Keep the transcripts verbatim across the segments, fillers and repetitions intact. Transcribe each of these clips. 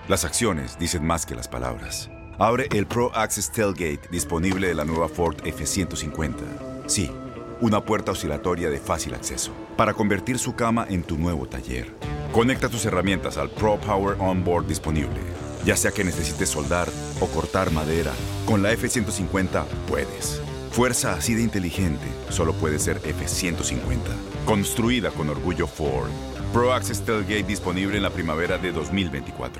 Las acciones dicen más que las palabras. Abre el Pro Access Tailgate disponible de la nueva Ford F ciento cincuenta. Sí, una puerta oscilatoria de fácil acceso para convertir su cama en tu nuevo taller. Conecta tus herramientas al Pro Power Onboard disponible. Ya sea que necesites soldar o cortar madera, con la F ciento cincuenta puedes. Fuerza así de inteligente solo puede ser F ciento cincuenta. Construida con orgullo Ford. Pro Access Tailgate disponible en la primavera de dos mil veinticuatro.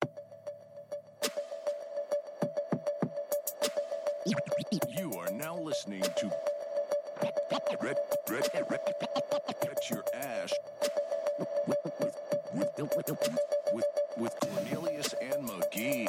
You are now listening to Red, Red, Red, Bet Your Ash with, with, with, with Cornelius and McGee.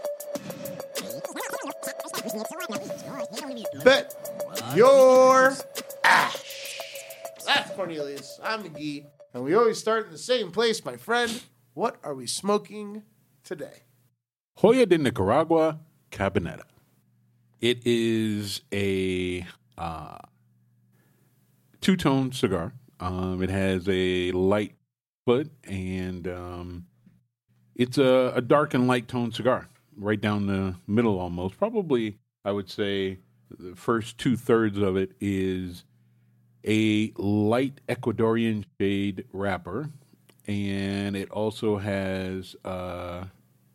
Bet your ash. That's Cornelius. I'm McGee. And we always start in the same place, my friend. What are we smoking today? Joya de Nicaragua Cabaneta. It is a uh, two-tone cigar. Um, it has a light foot, and um, it's a, a dark and light tone cigar, right down the middle almost. Probably, I would say, the first two-thirds of it is a light Ecuadorian shade wrapper, and it also has a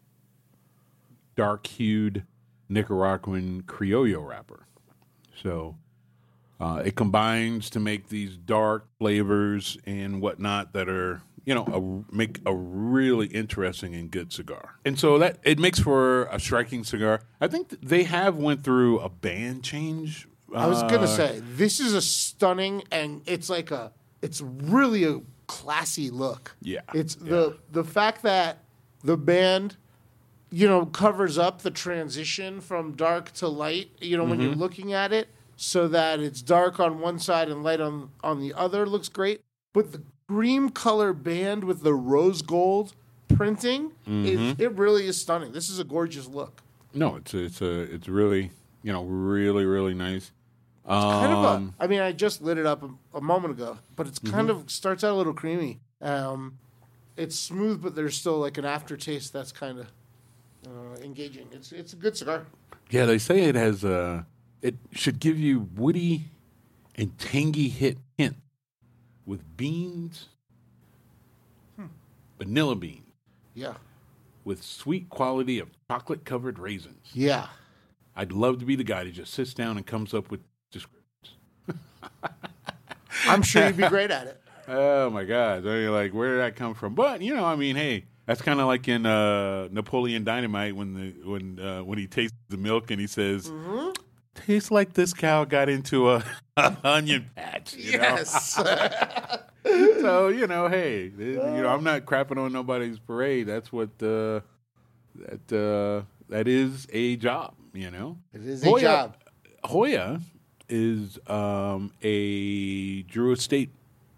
dark-hued Nicaraguan Criollo wrapper. So uh, it combines to make these dark flavors and whatnot that are, you know, a, make a really interesting and good cigar. And so that it makes for a striking cigar. I think th- they have went through a band change. I was uh, going to say, this is a stunning, and it's like a, it's really a classy look. Yeah. It's yeah. the, the fact that the band, you know, covers up the transition from dark to light, you know, when Mm-hmm. you're looking at it, so that it's dark on one side and light on, on the other looks great. But the cream color band with the rose gold printing, Mm-hmm. is, it really is stunning. This is a gorgeous look. No, it's a, it's a, it's really, you know, really, really nice. Kind of Um, a, I mean, I just lit it up a, a moment ago, but it's kind Mm-hmm. of starts out a little creamy. Um, it's smooth, but there's still like an aftertaste that's kind of uh, engaging. It's it's a good cigar. Yeah, they say it has a. It should give you woody and tangy hit hint with beans, vanilla beans, Yeah, with sweet quality of chocolate covered raisins. yeah. I'd love to be the guy that just sits down and comes up with descriptions. I'm sure you'd be great at it. Oh my God! I mean, like, where did that come from? But you know, I mean, hey, that's kind of like in uh, Napoleon Dynamite when the when uh, when he tastes the milk and he says, Mm-hmm. "Tastes like this cow got into a, a onion patch." You know? Yes. So you know, hey, you know, I'm not crapping on nobody's parade. That's what uh, that uh, that is a job. You know, It is a job. Joya is um, a Drew Estate.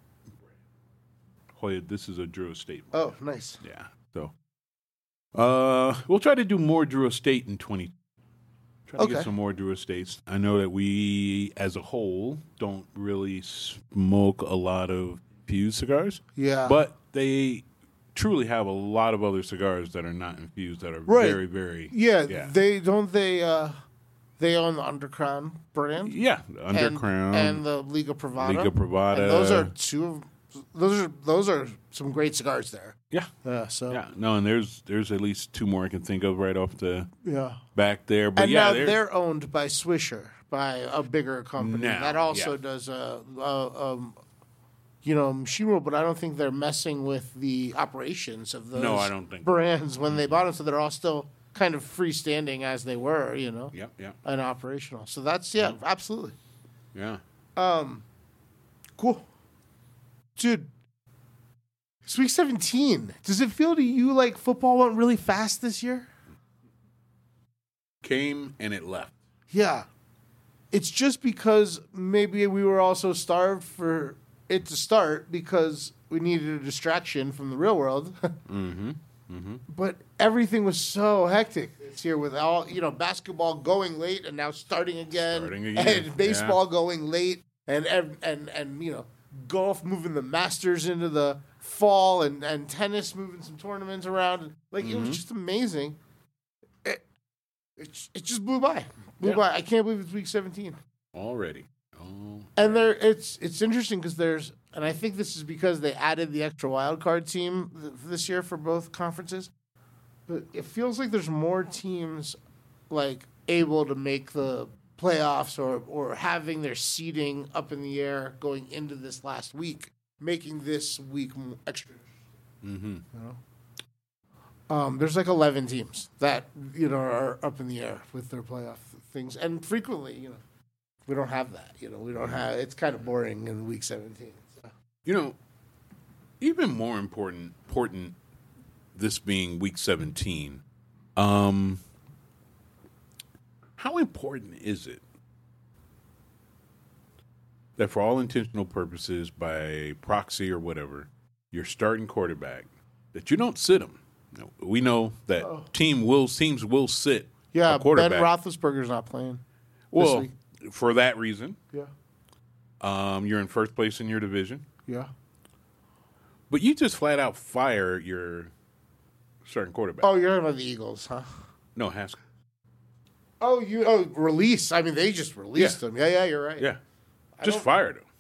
Joya, this is a Drew Estate. Oh, nice. Yeah. So, uh, we'll try to do more Drew Estate in twenty. Try to Okay. get some more Drew Estates. I know that we, as a whole, don't really smoke a lot of infused cigars. Yeah. But they truly have a lot of other cigars that are not infused that are Right. very, very. Yeah, Yeah. they don't they uh they own the Undercrown brand. Yeah. the and, Undercrown. and the Liga Privada. Liga Privada. And those are two of those are those are some great cigars there. Yeah. Yeah, so Yeah. No, and there's there's at least two more I can think of right off the yeah. back there. But And yeah, now they're, they're, owned by Swisher, by a bigger company Now, that also yeah. does a, a um, you know, machine roll. But I don't think they're messing with the operations of those No, I don't think- brands when they bought them. So they're all still kind of freestanding as they were, you know, Yep, yep. and operational. So that's yeah, absolutely Yeah. cool, dude. It's week seventeen. Does it feel to you like football went really fast this year? Came and it left. Yeah. It's just because maybe we were also starved for it to start because we needed a distraction from the real world. Mm-hmm. Mm-hmm. But everything was so hectic this year with all, you know, basketball going late and now starting again. Starting again, And baseball going late and, and, and, and, you know, golf moving the Masters into the fall and, and tennis moving some tournaments around. Like mm-hmm. it was just amazing. It, it, it just blew by. Blew yeah. by. I can't believe it's week seventeen. Already. Oh. And there it's it's interesting because there's and I think this is because they added the extra wild card team th- this year for both conferences. But it feels like there's more teams like able to make the playoffs or or having their seeding up in the air going into this last week, making this week extra. Mm-hmm. You know? Um, there's like eleven teams that you know are up in the air with their playoff things, and frequently, you know, we don't have that. You know, we don't have. It's kind of boring in week seventeen. So. You know, even more important, important. This being week seventeen, um, how important is it that for all intentional purposes, by proxy or whatever, your starting quarterback, that you don't sit him? We know that oh. team will teams will sit yeah, a quarterback. Ben Roethlisberger's not playing. Well, for that reason, yeah, um, you're in first place in your division. Yeah, but you just flat out fire your starting quarterback. Oh, you're talking about the Eagles, huh? No, Haskell. Oh, you oh release. I mean, they just released yeah. him. Yeah, yeah, you're right. Yeah, just fired him.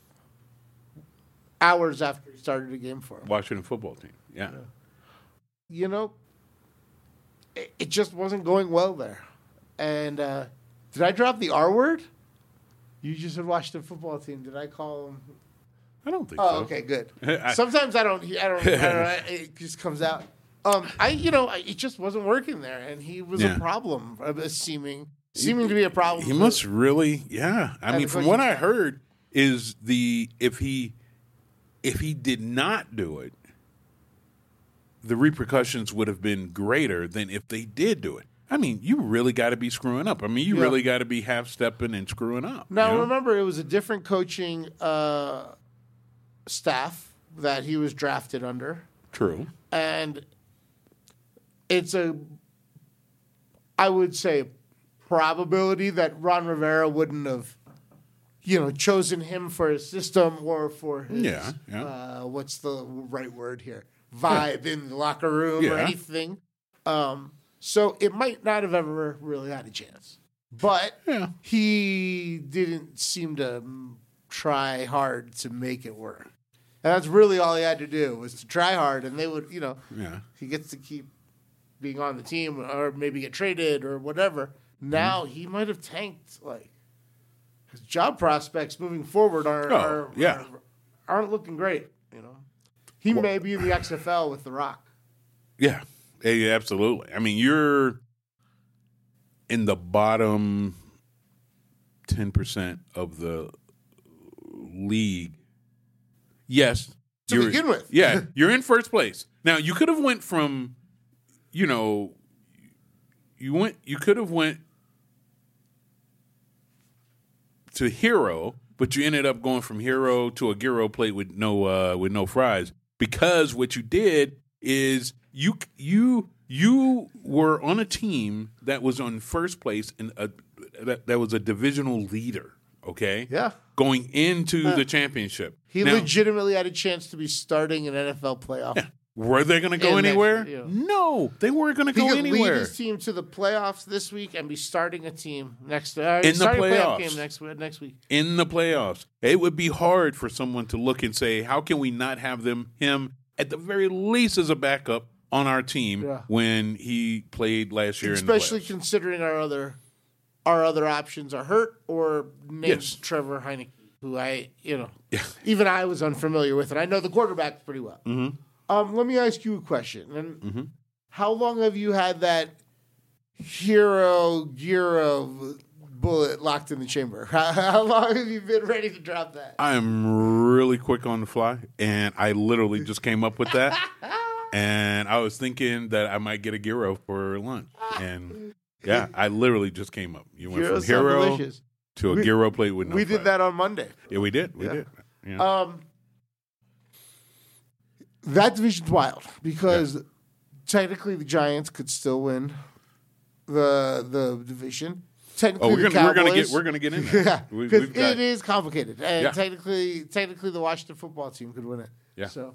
Hours after he started a game for him. Washington football team. Yeah. yeah. You know, it, it just wasn't going well there. And uh, did I drop the R word? You just said Washington football team. Did I call them? I don't think oh, so. Oh, okay, good. I, Sometimes I don't. I don't. I don't know, it just comes out. Um, I, you know, it just wasn't working there, and he was yeah. a problem, uh, seeming, seeming to be a problem. He must really, yeah. I mean, from what I heard, is the if he, if he did not do it, the repercussions would have been greater than if they did do it. I mean, you really got to be screwing up. I mean, you yeah. really got to be half stepping and screwing up. Now, you know? remember, it was a different coaching uh, staff that he was drafted under. True, and. It's a, I would say, probability that Ron Rivera wouldn't have, you know, chosen him for his system or for his, yeah, yeah. Uh, what's the right word here, vibe yeah. in the locker room yeah. or anything. Um, so it might not have ever really had a chance. But yeah. he didn't seem to try hard to make it work. And that's really all he had to do was to try hard, and they would, you know, yeah. he gets to keep being on the team or maybe get traded or whatever. Now mm-hmm. he might have tanked. Like his job prospects moving forward are, oh, are, yeah. are aren't looking great. You know, he well, may be in the X F L with The Rock. Yeah, yeah, absolutely. I mean, you're in the bottom ten percent of the league. Yes, to begin with. Yeah, you're in first place. Now you could have went from. You know, you went. You could have went to hero, but you ended up going from hero to a gyro plate with no uh, with no fries because what you did is you you you were on a team that was on first place and a, that that was a divisional leader. Okay, yeah, going into uh, the championship, he now, legitimately had a chance to be starting an N F L playoff. Yeah. Were they going to go anywhere? Next, you know. No, they weren't going to go anywhere. He could lead his team to the playoffs this week and be starting a team next uh, in the playoffs. Game next next week. In the playoffs, it would be hard for someone to look and say, "How can we not have them him at the very least as a backup on our team yeah. when he played last year?" Especially in the considering our other our other options are hurt or named yes. Trevor Heineke, who I you know yeah. even I was unfamiliar with, and I know the quarterback pretty well. Mm-hmm. Um, let me ask you a question. And mm-hmm. how long have you had that hero gyro bullet locked in the chamber? How, how long have you been ready to drop that? I am really quick on the fly, and I literally just came up with that. And I was thinking that I might get a gyro for lunch. And, yeah, I literally just came up. You went Gyros from hero delicious. to a we, gyro plate with no We fries. did that on Monday. Yeah, we did. We yeah. did. Yeah. Um, that division's wild because yeah. technically the Giants could still win the the division. Technically, oh, we're the gonna we're gonna Cowboys, get we're gonna get in there. yeah, because got, it is complicated, and yeah. technically, technically, the Washington football team could win it. Yeah. So,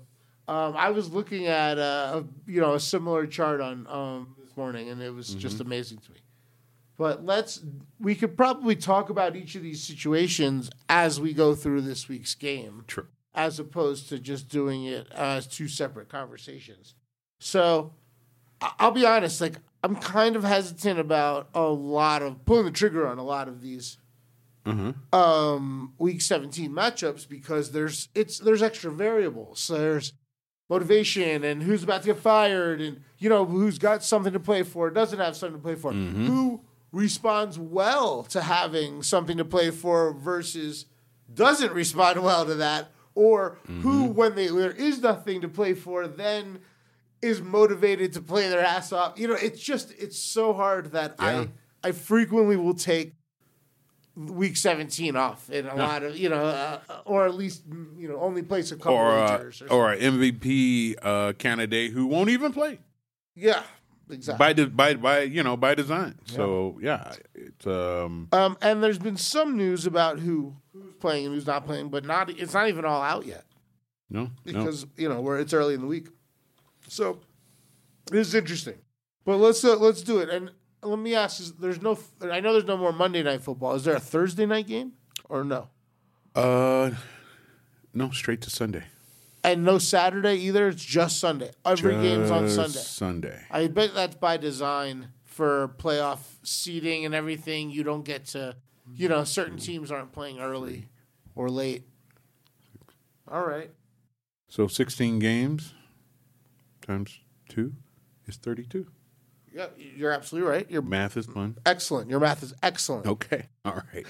Um, I was looking at uh, a you know a similar chart on um, this morning, and it was mm-hmm. just amazing to me. But let's we could probably talk about each of these situations as we go through this week's game, True. as opposed to just doing it as two separate conversations. So I'll be honest, like I'm kind of hesitant about a lot of pulling the trigger on a lot of these mm-hmm. um, week seventeen matchups because there's it's there's extra variables. So there's motivation and who's about to get fired and you know who's got something to play for, doesn't have something to play for, mm-hmm. who responds well to having something to play for versus doesn't respond well to that, or mm-hmm. who when they there is nothing to play for then is motivated to play their ass off. You know, it's just it's so hard that yeah. I I frequently will take week seventeen off in a no. lot of, you know, uh, or at least, you know, only place a couple or, wagers. Uh, or, or an M V P uh, candidate who won't even play. Yeah, exactly. By, de- by, by you know, by design. Yeah. So, yeah. It's, um... um, and there's been some news about who who's playing and who's not playing, but not it's not even all out yet. No, Because, no. you know, where it's early in the week. So, this is interesting. But let's uh, let's do it. And let me ask: is there's no? I know there's no more Monday Night Football. Is there a Thursday night game or no? Uh, no, straight to Sunday. And no Saturday either. It's just Sunday. Every just game's on Sunday. Sunday. I bet that's by design for playoff seeding and everything. You don't get to, you know, certain teams aren't playing early or late. All right. So sixteen games times two is thirty-two. Yeah, you're absolutely right. Your math is fun. Excellent. Your math is excellent. Okay. All right.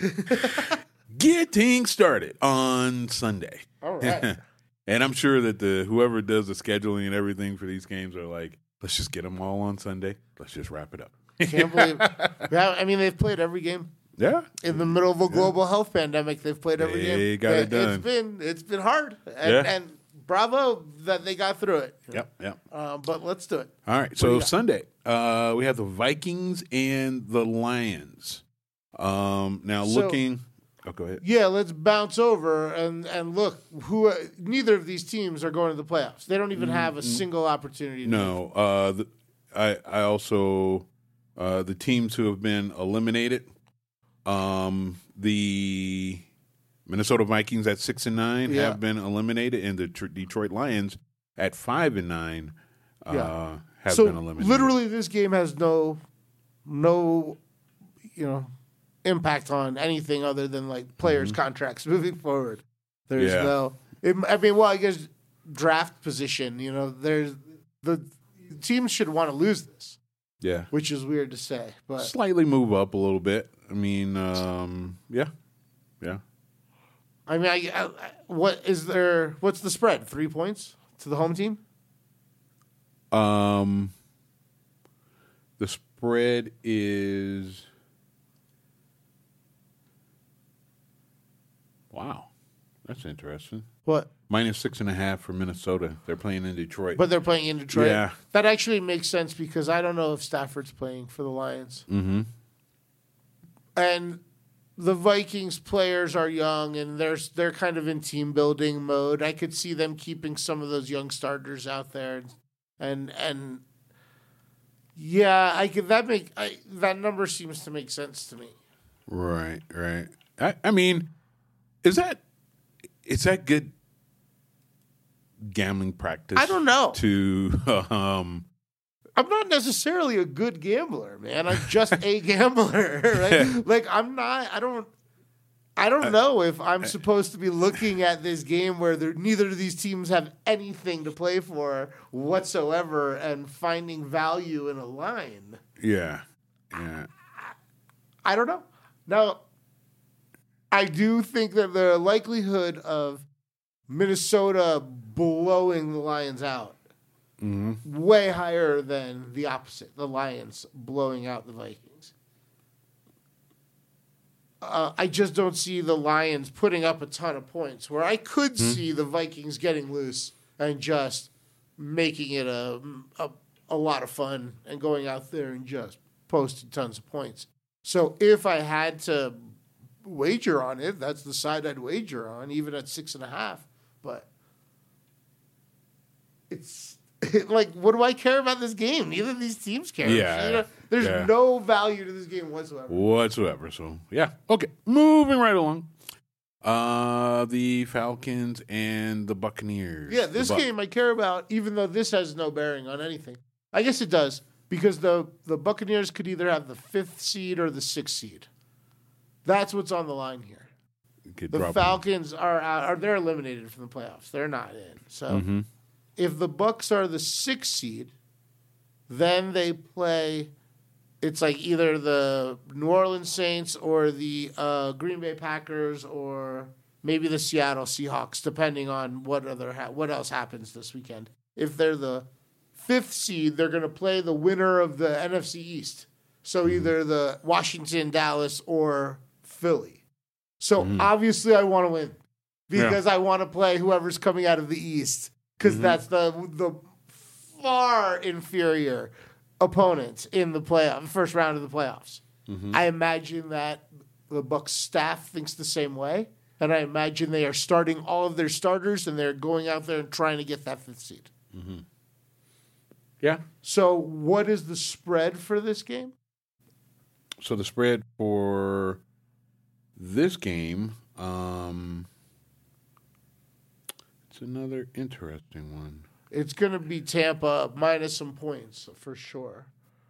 Getting started on Sunday. All right. And I'm sure that the whoever does the scheduling and everything for these games are like, let's just get them all on Sunday. Let's just wrap it up. Can't believe. Yeah, I mean, they've played every game. Yeah. In the middle of a global yeah. health pandemic, they've played every they game. They got it done. It's been it's been hard. And, yeah. and bravo that they got through it. Yep, yep. Uh, but let's do it. All right. So Sunday, uh, we have the Vikings and the Lions. Um, now so, looking. Oh, go ahead. Yeah, let's bounce over and, and look. Who? Uh, neither of these teams are going to the playoffs. They don't even have a single opportunity. To no. Uh, the, I I also uh, the teams who have been eliminated. Um, the Minnesota Vikings at six and nine yeah. have been eliminated, and the tr- Detroit Lions at five and nine uh, yeah. have so been eliminated. Literally, this game has no, no, you know, impact on anything other than like players' mm-hmm. contracts moving forward. There's yeah. no. It, I mean, well, I guess draft position. You know, there's the teams should want to lose this. Yeah, which is weird to say, but slightly move up a little bit. I mean, um, yeah, yeah. I mean, I, I, what is there? What's the spread? Three points to the home team. Um, the spread is wow, that's interesting. What? Minus six and a half for Minnesota. They're playing in Detroit. But they're playing in Detroit. Yeah. That actually makes sense because I don't know if Stafford's playing for the Lions. Mm-hmm. And the Vikings players are young and they're they're kind of in team building mode. I could see them keeping some of those young starters out there, and and yeah, I could that make I, that number seems to make sense to me. Right, right. I, I mean, is that is that good gambling practice? I don't know. To um. I'm not necessarily a good gambler, man. I'm just a gambler, right? Like I'm not. I don't. I don't know if I'm supposed to be looking at this game where neither of these teams have anything to play for whatsoever and finding value in a line. Yeah, yeah. I, I don't know. Now, I do think that the likelihood of Minnesota blowing the Lions out. Mm-hmm. Way higher than the opposite, the Lions blowing out the Vikings. Uh, I just don't see the Lions putting up a ton of points, where I could mm-hmm. see the Vikings getting loose and just making it a, a a lot of fun and going out there and just posting tons of points. So if I had to wager on it, that's the side I'd wager on, even at six and a half. But it's like, what do I care about this game? Neither of these teams care. Yeah, You know, there's yeah. no value to this game whatsoever. Whatsoever. So, yeah. Okay. Moving right along. Uh, the Falcons and the Buccaneers. Yeah, this The Buc- game I care about, even though this has no bearing on anything. I guess it does, because the, the Buccaneers could either have the fifth seed or the sixth seed. That's what's on the line here. could The drop Falcons are out, are they're eliminated from the playoffs. They're not in. So Mm-hmm. if the Bucks are the sixth seed, then they play. It's like either the New Orleans Saints or the uh, Green Bay Packers or maybe the Seattle Seahawks, depending on what other ha- what else happens this weekend. If they're the fifth seed, they're going to play the winner of the N F C East. So either the Washington, Dallas, or Philly. So obviously I want to win because I want to play whoever's coming out of the East because that's the the far inferior opponent in the playoff first round of the playoffs. I imagine that the Bucs staff thinks the same way, and I imagine they are starting all of their starters and they're going out there and trying to get that fifth seed. Yeah. So what is the spread for this game? So the spread for this game, um, it's another interesting one. It's going to be Tampa minus some points for sure.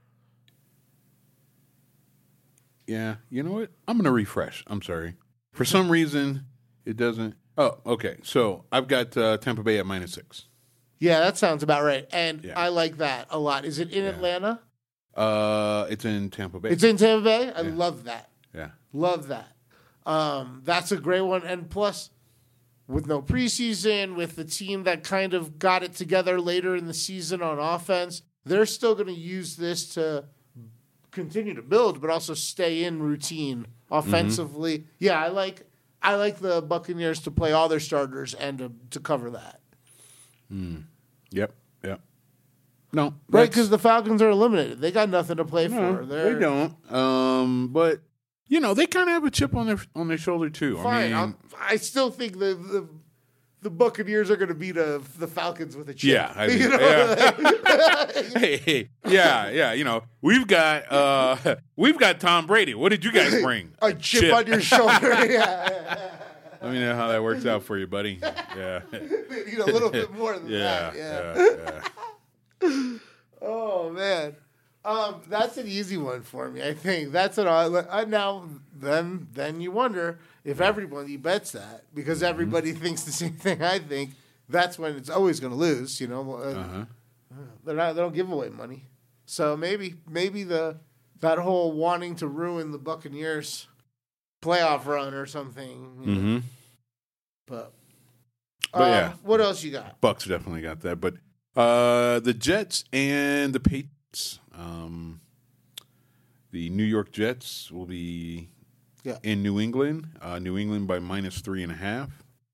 Yeah, you know what? I'm going to refresh. I'm sorry. For some reason, it doesn't. Oh, okay. So I've got uh, Tampa Bay at minus six. Yeah, that sounds about right. And Yeah. I like that a lot. Is it in Atlanta? Uh, it's in Tampa Bay. It's in Tampa Bay? I Yeah. love that. yeah. Love that. Um, that's a great one. And plus, with no preseason, with the team that kind of got it together later in the season on offense, they're still going to use this to continue to build, but also stay in routine offensively. Mm-hmm. Yeah, I like I like the Buccaneers to play all their starters and to, to cover that. Yep. Yep. No. Right, that's- because the Falcons are eliminated. They got nothing to play No, for. They're they don't. Um, but you know they kind of have a chip on their on their shoulder too. Fine. I mean, I'll- I still think the, the the Buccaneers are going to beat uh, the Falcons with a chip. Yeah, I think- You know, yeah. like- hey, hey, yeah, yeah. You know, we've got uh, we've got Tom Brady. What did you guys bring? a chip, on your shoulder. yeah, Let me know how that works out for you, buddy. Yeah, you need a little bit more than yeah, that. Yeah. yeah, yeah. Oh man, um, that's an easy one for me. I think that's an uh, now. Then then you wonder if everybody bets that because Mm-hmm. everybody thinks the same thing. I think that's when it's always going to lose. You know, uh, Uh-huh. they're not. They don't give away money. So maybe maybe the that whole wanting to ruin the Buccaneers playoff run or something. you know. Mm-hmm. But, But uh, yeah. what else you got? Bucks definitely got that, but uh, the Jets and the Patriots. Um, the New York Jets will be Yeah. in New England. Uh, New England by minus three and a half.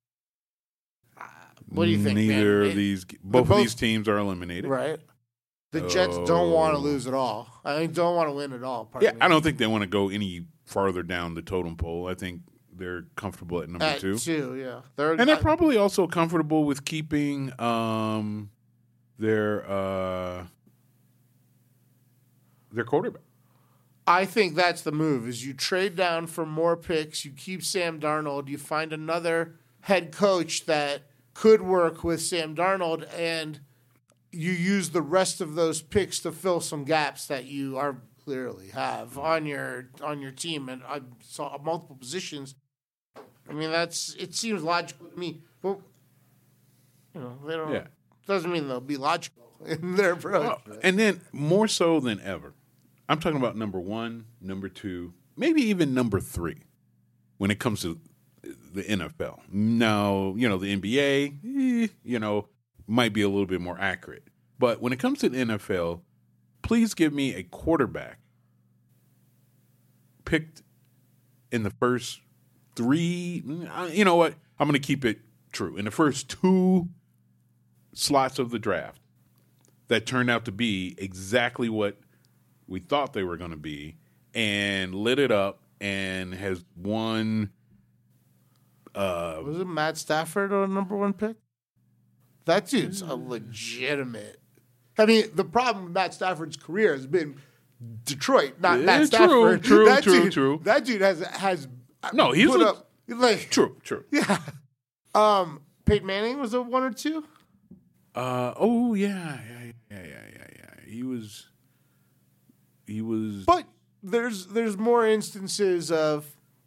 What do you think? Neither man? of It- these, both, both- of these teams are eliminated. Right. The Jets don't want to Oh. lose at all. I mean, don't want to win at all. pardon Yeah, me. I don't think they want to go any farther down the totem pole. I think they're comfortable at number At two. two, yeah. They're, And they're I- probably also comfortable with keeping um, their uh, their quarterback. I think that's the move. Is you trade down for more picks, you keep Sam Darnold, you find another head coach that could work with Sam Darnold, and you use the rest of those picks to fill some gaps that you are clearly have on your on your team and I saw multiple positions. I mean, that's it seems logical to me, but you know they don't. Yeah. Doesn't mean they'll be logical in their approach. Oh, and then more so than ever, I'm talking about number one, number two, maybe even number three when it comes to the N F L. Now, you know, the N B A, eh, you know, might be a little bit more accurate. But when it comes to the N F L, please give me a quarterback picked in the first three. You know what? I'm going to keep it true. In the first two slots of the draft that turned out to be exactly what we thought they were going to be and lit it up and has won. Uh, Was it Matt Stafford or number one pick? That dude's a legitimate. I mean, the problem with Matt Stafford's career has been Detroit, not Yeah, Matt true, Stafford. true, that true, dude, true. That dude has has No, he's put a- up like True, true. yeah. Um, Peyton Manning was a one or two. Uh, oh, yeah, yeah, yeah, yeah, yeah, yeah. He was, he was. But there's there's more instances of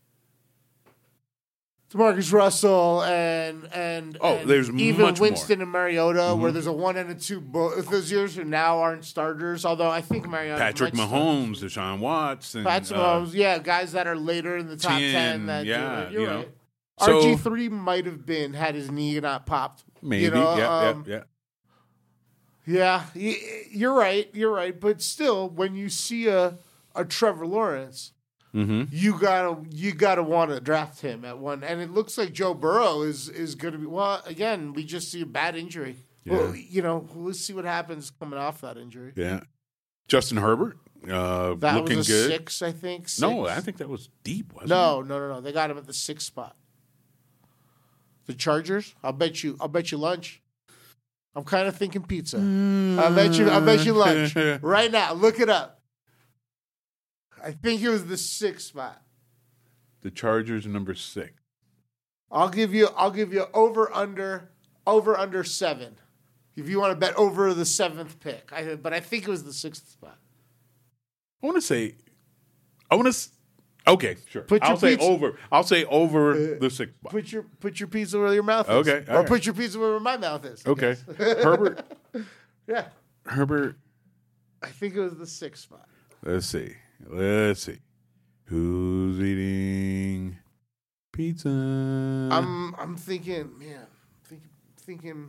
DeMarcus Russell and and Oh, and there's even much more. Winston and Mariota, where there's a one and a two. Both those years who now aren't starters. Although I think Mariota, Patrick might Mahomes, Deshaun Watson. start. Patrick uh, Mahomes, yeah, guys that are later in the top ten. ten, that yeah, do it. You're you know. right. So- R G three might have been had his knee not popped. Maybe, you know, yeah, um, yeah, yeah. Yeah, y- you're right. You're right. But still, when you see a a Trevor Lawrence, Mm-hmm. you gotta you gotta want to draft him at one. And it looks like Joe Burrow is is going to be. Well, again, we just see a bad injury. Yeah. Well, you know, let's see what happens coming off that injury. Yeah. Justin Herbert, uh, That looking was a good. six, I think. Six. No, I think that was deep, wasn't no, no, no, no. They got him at the sixth spot. The Chargers. I'll bet you. I'll bet you lunch. I'm kind of thinking pizza. I bet you. I bet you lunch right now. Look it up. I think it was the sixth spot. The Chargers, number six. I'll give you. I'll give you over under over under seven. If you want to bet over the seventh pick, I, but I think it was the sixth spot. I want to say, I want to. Okay, sure. Put your I'll say pizza- over. I'll say over the six. spot. Put your put your pizza where your mouth is. Okay, all or right. put your pizza where my mouth is. I Okay, guess. Herbert. Yeah, Herbert. I think it was the sixth spot. Let's see. Let's see. Who's eating pizza? I'm I'm thinking, man, think, thinking.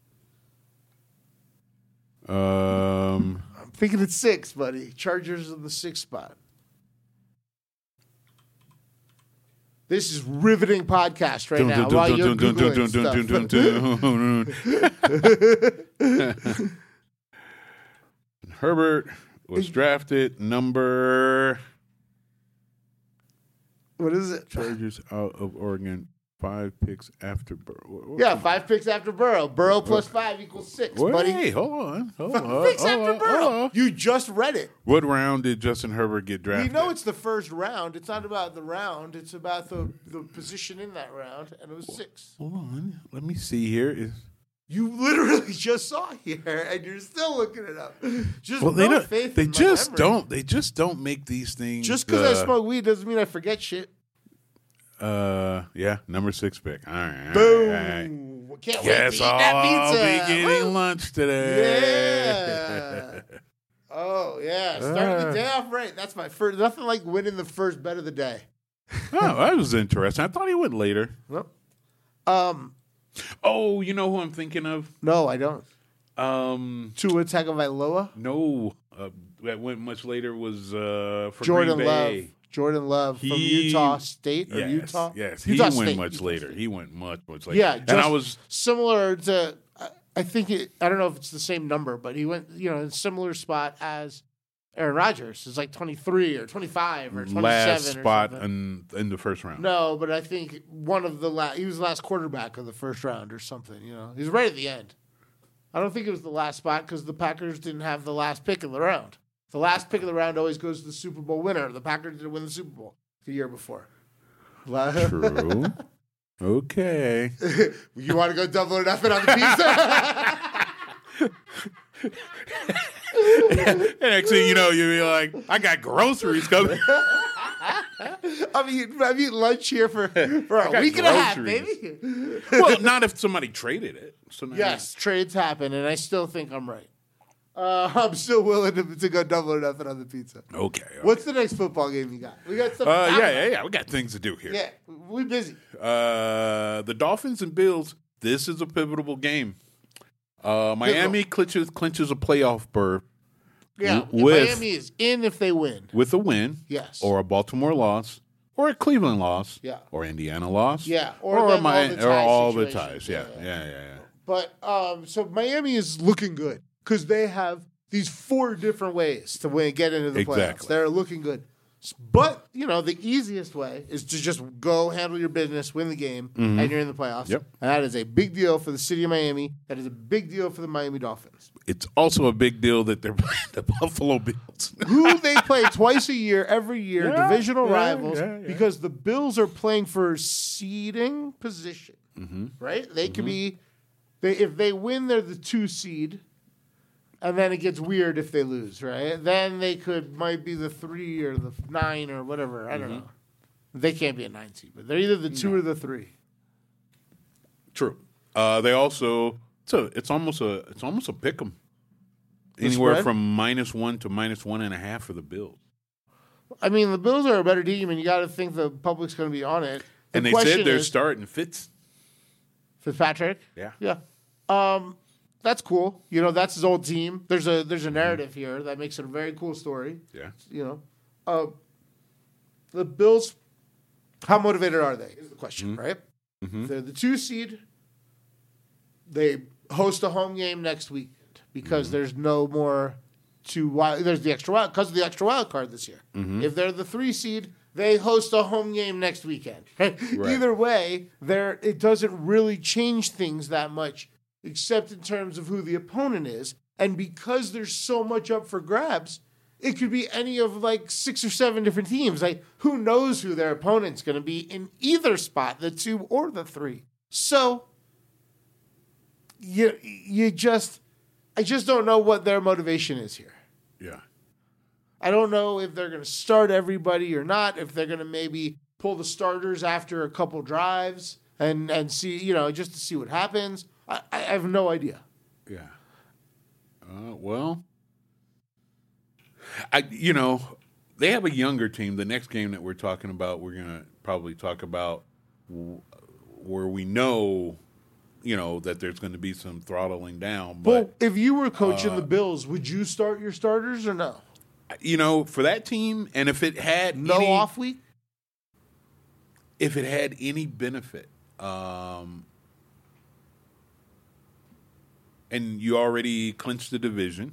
Um. I'm thinking it's six, buddy. Chargers in the sixth spot. This is riveting podcast right now while you're Googling stuff. Herbert was drafted number What is it? Chargers out of Oregon. Five picks after Burrow. Yeah, five picks after Burrow. Burrow plus five equals six, Wait, buddy. hold on. Hold Five on. picks hold after on, Burrow. hold on. You just read it. What round did Justin Herbert get drafted? We know it's the first round. It's not about the round. It's about the, the position in that round, and it was six. Hold on. Let me see here. Is You literally just saw here, and you're still looking it up. Just well, no they don't. faith They in my just memory. don't. They just don't make these things. Just because uh, I smoke weed doesn't mean I forget shit. Uh, yeah, number six pick. All right. all Boom. right, all right. Can't Guess wait to eat that I'll pizza. be getting Woo. lunch today. Yeah. Oh, yeah. Starting the day off right. That's my first. Nothing like winning the first bet of the day. Oh, that was interesting. I thought he went later. Nope. Um, Oh, you know who I'm thinking of? no, I don't. Um, Tua Tagovailoa, no, uh, that went much later. Was uh for Jordan Green Love, Bay. Jordan Love from He- Utah State or Yes, Utah. yes. Utah he State, went much Utah later. State. He went much, much later. Yeah, and I just was similar to. I- I think it. I don't know if it's the same number, but he went, you know, in a similar spot as Aaron Rodgers. It's like twenty-three or twenty-five or twenty-seven. last or spot something. in in the first round. No, but I think one of the last. He was the last quarterback of the first round or something. You know, he's right at the end. I don't think it was the last spot because the Packers didn't have the last pick of the round. The last pick of the round always goes to the Super Bowl winner. The Packers didn't win the Super Bowl the year before. True. Okay. You want to go double or nothing on the pizza? And next thing you know, you'll be like, I got groceries coming. I mean, I mean lunch here for, for a got week and a half, groceries. baby. Well, not if somebody traded it. So now Yes, trades happen, and I still think I'm right. Uh, I'm still willing to, to go double or nothing on the pizza. Okay. okay. What's the next football game you got? We got stuff. to Uh, talk yeah, about. yeah, yeah. We got things to do here. Yeah, we busy. Uh, the Dolphins and Bills. This is a pivotal game. Uh, Miami clinches clinches a playoff berth Yeah, W- with- Miami is in if they win. with a win, Yes. or a Baltimore loss, or a Cleveland loss, Yeah. or Indiana loss, Yeah, or or, them Mi- all the or tie all the situations. ties. Yeah, Yeah, yeah, yeah, yeah. But um, so Miami is looking good because they have these four different ways to win, get into the playoffs. Exactly. They're looking good. But, you know, the easiest way is to just go handle your business, win the game, and you're in the playoffs. Yep. And that is a big deal for the city of Miami. That is a big deal for the Miami Dolphins, It's also a big deal that they're playing the Buffalo Bills. who they play twice a year, every year, Yeah, divisional yeah, rivals, yeah, yeah. because the Bills are playing for seeding position, Mm-hmm. right? They could be, they if they win, they're the two seed. And then it gets weird if they lose, right? Then they could might be the three or the nine or whatever. I don't know. They can't be a nine seed, but they're either the two or the three. True. Uh, they also it's a it's almost a it's almost a pick 'em. The Anywhere spread? from minus one to minus one and a half for the Bills. I mean, the Bills are a better team, and you got to think the public's going to be on it. The And they question said they're is, starting Fitz. Fitzpatrick. Yeah. Yeah. Um, that's cool. You know, that's his old team. There's a there's a narrative here that makes it a very cool story. Yeah. You know, uh, the Bills. How motivated are they? Is the question, right? They're the two seed. They host a home game next weekend because there's no more two wild. There's the extra wild because of the extra wild card this year. If they're the three seed, they host a home game next weekend. Right? Right. Either way, there it doesn't really change things that much, except in terms of who the opponent is. And because there's so much up for grabs, it could be any of like six or seven different teams. Like, who knows who their opponent's going to be in either spot, the two or the three. So, you you just, I just don't know what their motivation is here. Yeah. I don't know if they're going to start everybody or not. If they're going to maybe pull the starters after a couple drives and and see, you know, just to see what happens. I, I have no idea. Yeah. Uh, well, I you know they have a younger team. The next game that we're talking about, we're gonna probably talk about w- where we know, you know, that there's going to be some throttling down. But Well, if you were coaching uh, the Bills, would you start your starters or no? you know, for that team, and if it had No any, off week? if it had any benefit, um, and you already clinched the division,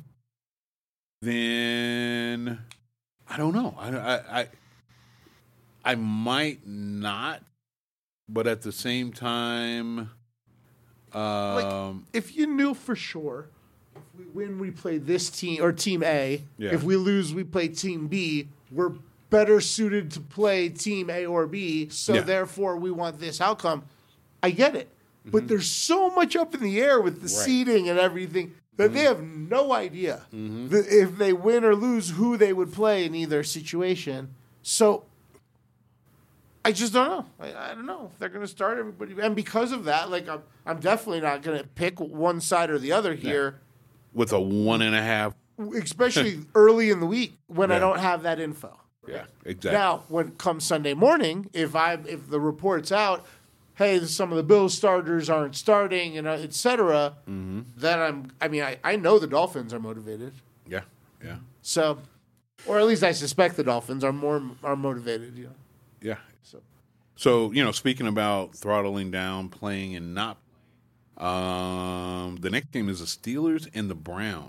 then I don't know. I, I, I, I might not, but at the same time, um, If you knew for sure, if we win, we play this team or team A. Yeah. If we lose, we play team B. We're better suited to play team A or B, so Yeah. therefore we want this outcome. I get it. But there's so much up in the air with the seeding and everything that they have no idea that if they win or lose who they would play in either situation. So I just don't know. I, I don't know if they're going to start everybody. And because of that, like I'm, I'm definitely not going to pick one side or the other here, with a one and a half, especially early in the week when I Yeah. don't have that info. yeah, exactly. Now, when come Sunday morning, if I if the report's out, hey, some of the Bills starters aren't starting, and uh, et cetera, Mm-hmm. then I'm. I mean, I, I know the Dolphins are motivated, yeah, yeah, so, or at least I suspect the Dolphins are more are motivated. You know, yeah. so So, you know, speaking about throttling down, playing and not playing, um, the next game is the Steelers and the Browns.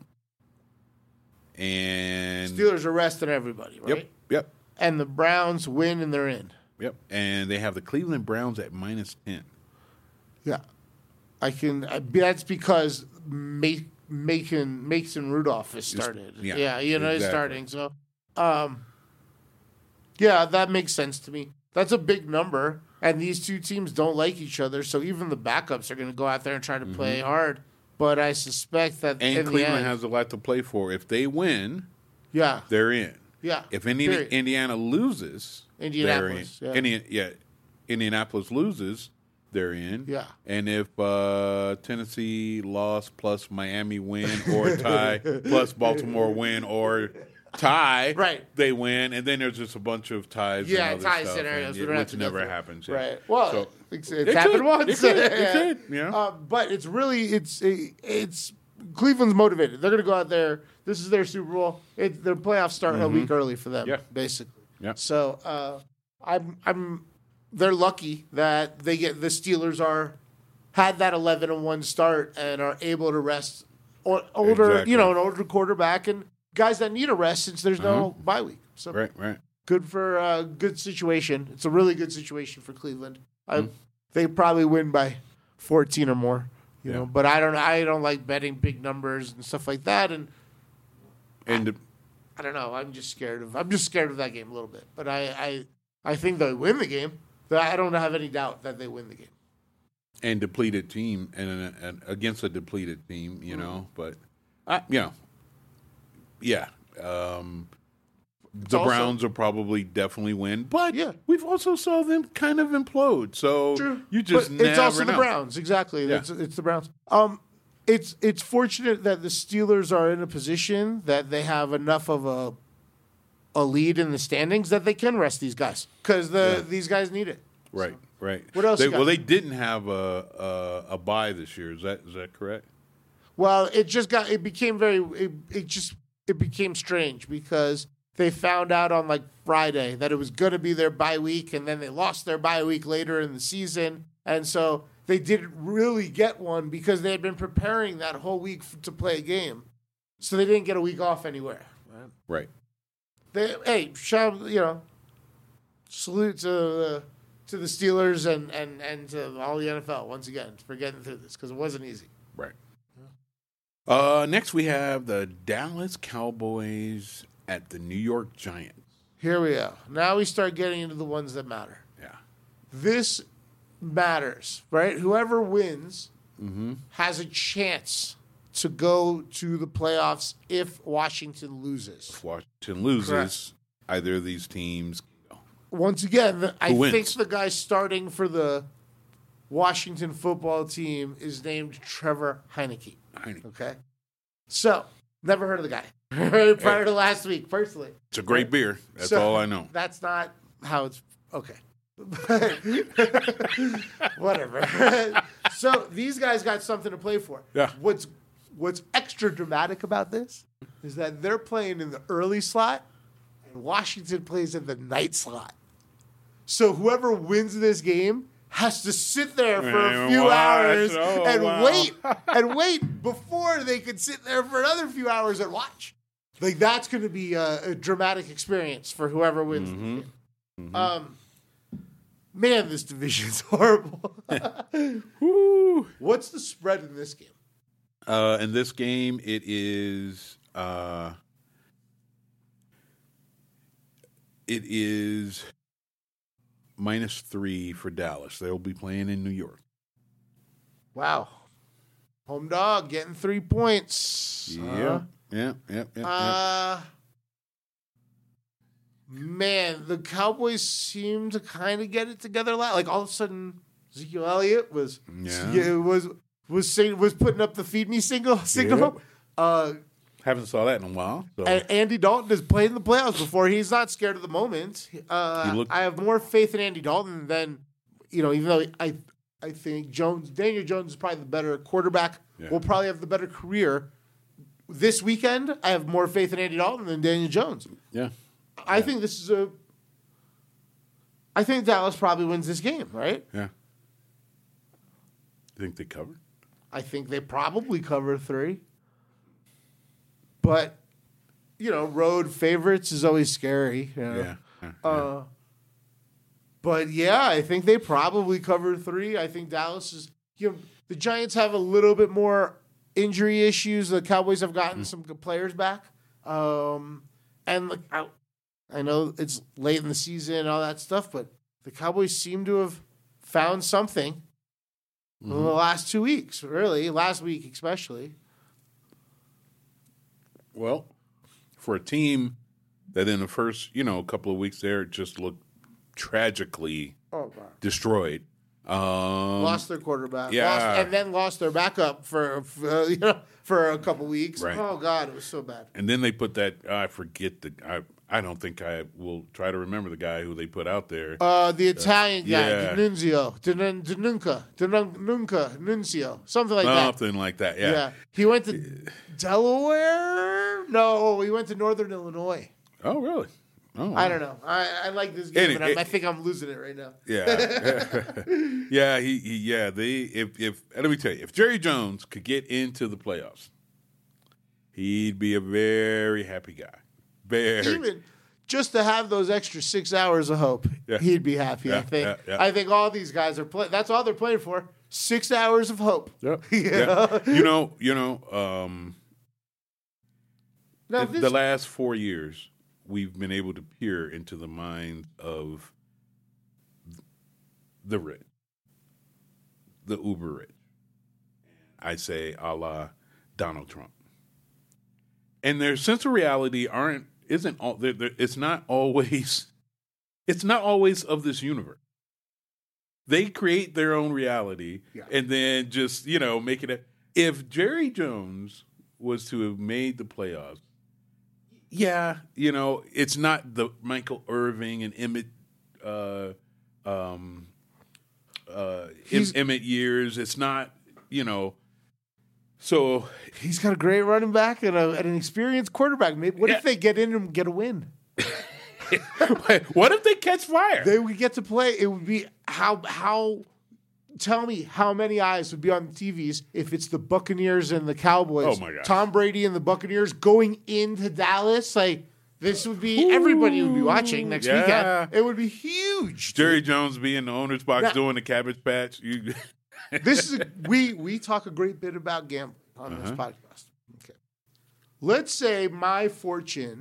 And Steelers are resting everybody, right? Yep, yep, And the Browns win and they're in. yep. And they have the Cleveland Browns at minus ten. Yeah, I can. I, that's because Ma- Macon Mason Rudolph has started. yeah, yeah, you know, he's exactly. starting. So, um, yeah, that makes sense to me. That's a big number, and these two teams don't like each other. So even the backups are going to go out there and try to play hard. But I suspect that And in the Cleveland end, has a lot to play for. If they win, yeah, they're in. yeah. If Indi- period. Indiana loses, Indianapolis, they're yeah. in. Indi- yeah, Indianapolis loses, they're in. Yeah. And if uh, Tennessee lost plus Miami win or tie plus Baltimore win or tie, Right. they win. And then there's just a bunch of ties. Yeah, and other tie stuff, scenarios and we it- don't have which to go never through. happens. Yeah. Right. Well, So- it's, it's It happened could. once. It could. It could, you know? Uh, but it's really it's it's Cleveland's motivated. They're going to go out there. This is their Super Bowl. It, their playoffs start a week early for them. Mm-hmm. Yeah. basically. Yeah. So uh, I'm I'm they're lucky that they get the Steelers are had that eleven and one start and are able to rest o- older Exactly. you know an older quarterback and guys that need a rest since there's no bye week. So Right, right. good for a good situation. It's a really good situation for Cleveland. I, Mm. They probably win by fourteen or more. You Yeah. know, but I don't. I don't like betting big numbers and stuff like that. And And I don't know. I'm just scared of. I'm just scared of that game a little bit. But I, I, I think they win the game. I don't have any doubt that they win the game. and depleted team and, and against a depleted team, you know. But I, you know, yeah. Um, the also- Browns will probably definitely win, but Yeah. we've also saw them kind of implode. So True. you just But never it's also know. the Browns, exactly. Yeah. It's, it's the Browns. Um, it's it's fortunate that the Steelers are in a position that they have enough of a a lead in the standings that they can rest these guys because the Yeah. these guys need it. Right, right. What else They, you got? well, they didn't have a, a a bye this year. Is that is that correct? Well, it just got it became very it, it just it became strange because they found out on like Friday that it was going to be their bye week, and then they lost their bye week later in the season, and so they didn't really get one because they had been preparing that whole week f- to play a game, so they didn't get a week off anywhere. Right. They hey, shout you know, salute to the to the Steelers and and and to all the N F L once again for getting through this because it wasn't easy. Right. Uh, next, we have the Dallas Cowboys at the New York Giants. Here we go. Now we start getting into the ones that matter. Yeah. This matters, right? Whoever wins Mm-hmm. has a chance to go to the playoffs if Washington loses. If Washington loses, Correct. either of these teams. Once again, the- I Who wins? think the guy starting for the Washington football team is named Trevor Heineke. Heineke. Okay? So, never heard of the guy prior to last week, personally. It's a great beer. That's So, all I know. That's not how it's okay. Whatever. So these guys got something to play for. Yeah. What's what's extra dramatic about this is that they're playing in the early slot and Washington plays in the night slot. So whoever wins this game has to sit there for a Man, few watch. hours Oh, and wow. wait and wait before they can sit there for another few hours and watch. Like that's going to be a, a dramatic experience for whoever wins. Mm-hmm. The game. Um, man, this division's horrible. Woo. What's the spread in this game? Uh, in this game, it is uh, it is minus three for Dallas. They'll be playing in New York. Wow, home dog getting three points. Yeah, yeah, yeah, yeah. Uh, man, the Cowboys seem to kind of get it together. la- Like all of a sudden, Ezekiel Elliott was Yeah. yeah, was was sing, was putting up the feed me single signal. Yep. Uh, Haven't saw that in a while. So. and Andy Dalton has played in the playoffs before. He's not scared of the moment. Uh, He looked- I have more faith in Andy Dalton than you know. Even though I I think Jones, Daniel Jones is probably the better quarterback. Yeah. Will probably have the better career. This weekend, I have more faith in Andy Dalton than Daniel Jones. yeah. I think this is a. I think Dallas probably wins this game, right? Yeah. You think they covered? I think they probably cover three. But, you know, road favorites is always scary. You know? Yeah. yeah, yeah. Uh, but yeah, I think they probably cover three. I think Dallas is. You know, the Giants have a little bit more injury issues. The Cowboys have gotten some good players back, um, and like, I, I know it's late in the season and all that stuff, but the Cowboys seem to have found something in the last two weeks. Really, last week especially. Well, for a team that in the first, you know, couple of weeks there just looked tragically Oh God. destroyed. Um, Lost their quarterback, yeah. lost, and then lost their backup for, for you know for a couple weeks. Right. Oh God, it was so bad. And then they put that. I forget the. I I don't think I will try to remember the guy who they put out there. Uh, the Italian guy, yeah. Denunzio, Denun- Denunca, Denunca, Nunzio, something like that. Something like that. Yeah. Yeah, he went to Delaware. No, he went to Northern Illinois. Oh, really? Oh, I don't know. I, I like this game, Any- and I'm, it- I think I'm losing it right now. Yeah. yeah. He, he. Yeah. They. If. If. Let me tell you, if Jerry Jones could get into the playoffs, he'd be a very happy guy. Very. Even just to have those extra six hours of hope, Yeah. he'd be happy. Yeah, I think. yeah, yeah. I think all these guys are playing. That's all they're playing for. Six hours of hope. Yep. You Yeah. know? You know, you know, um, Now, the, this, the last four years, we've been able to peer into the mind of the rich, the uber rich. I say a la Donald Trump. And their sense of reality aren't isn't all. They're, they're, it's not always. It's not always of this universe. They create their own reality Yeah. and then just you know make it. A, if Jerry Jones was to have made the playoffs, yeah, you know it's not the Michael Irving and Emmett, uh, um, uh, He's- Emmett years. It's not you know. So he's got a great running back and, a, and an experienced quarterback. Maybe, what Yeah. if they get in and get a win? what if they catch fire? They would get to play. It would be how how. Tell me how many eyes would be on the T Vs if it's the Buccaneers and the Cowboys. Oh, my gosh. Tom Brady and the Buccaneers going into Dallas. Like this would be everybody would be watching next Yeah. weekend. It would be huge. Jerry Jones be in the owner's box Now- doing the Cabbage Patch. You, This is a, we we talk a great bit about gambling on this podcast. Okay, let's say my fortune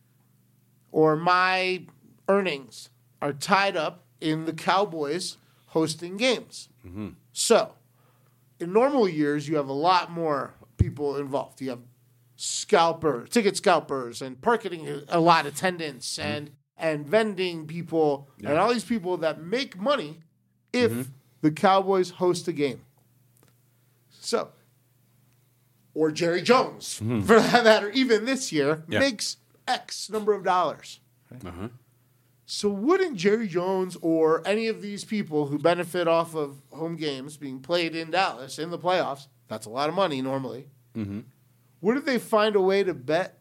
or my earnings are tied up in the Cowboys hosting games. So, in normal years, you have a lot more people involved. You have scalper, ticket scalpers, and parking a lot attendants, and and vending people, and all these people that make money if the Cowboys host a game. So, or Jerry Jones, for that matter, even this year, Yeah. makes X number of dollars. uh-huh. So wouldn't Jerry Jones or any of these people who benefit off of home games being played in Dallas in the playoffs, that's a lot of money normally, Mm-hmm. wouldn't they find a way to bet,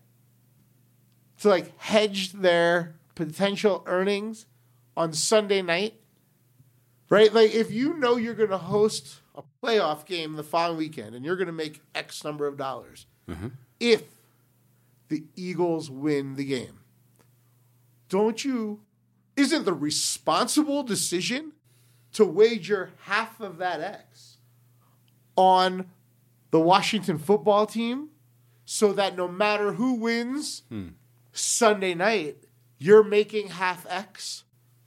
to like hedge their potential earnings on Sunday night? Right? Like if you know you're going to host a playoff game the following weekend and you're going to make X number of dollars, if the Eagles win the game, don't you, isn't the responsible decision to wager half of that X on the Washington football team so that no matter who wins Sunday night, you're making half X?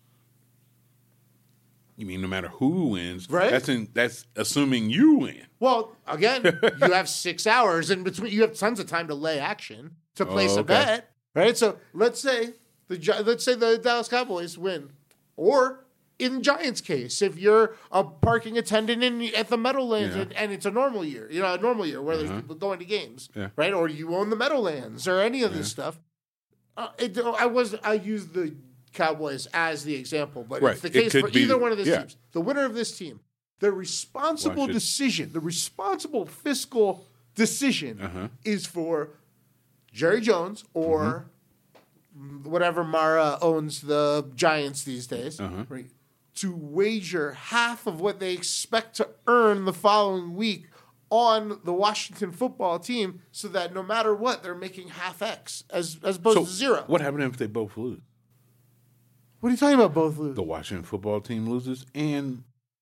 You mean no matter who wins, Right. That's in, that's assuming you win. Well, again, you have six hours in between. You have tons of time to lay action to place Oh, a okay. bet, right? So let's say the Gi- let's say the Dallas Cowboys win, or in Giants' case, if you're a parking attendant in at the Meadowlands Yeah. and, and it's a normal year, you know, a normal year where there's people going to games, Yeah. right? Or you own the Meadowlands or any of this stuff. Uh, it, I was I used the Cowboys as the example, but Right. it's the It case could for be- either one of these yeah. teams. The winner of this team, the responsible Watch it. decision, the responsible fiscal decision Uh-huh. is for Jerry Jones or Mm-hmm. whatever Mara owns the Giants these days, Uh-huh. right, to wager half of what they expect to earn the following week on the Washington football team so that no matter what, they're making half X as, as opposed So to zero. what happened if they both lose? What are you talking about, both lose? The Washington football team loses, and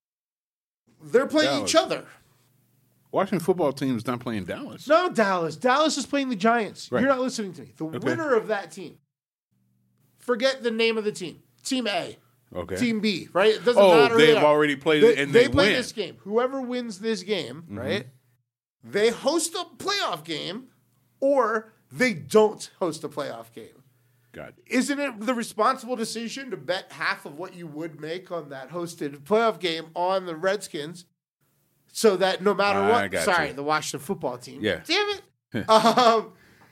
They're playing Dallas. each other. Washington football team is not playing Dallas. No, Dallas. Dallas is playing the Giants. Right. You're not listening to me. The Okay. winner of that team. Forget the name of the team. Team A. Okay. Team B, right? It doesn't Oh, matter. who they've they are. already played They, it and they they play win. this game. Whoever wins this game, Mm-hmm. right? They host a playoff game, or they don't host a playoff game. Got it. Isn't it the responsible decision to bet half of what you would make on that hosted playoff game on the Redskins, so that no matter I what, got sorry, you. the Washington football team, Yeah. damn it. um,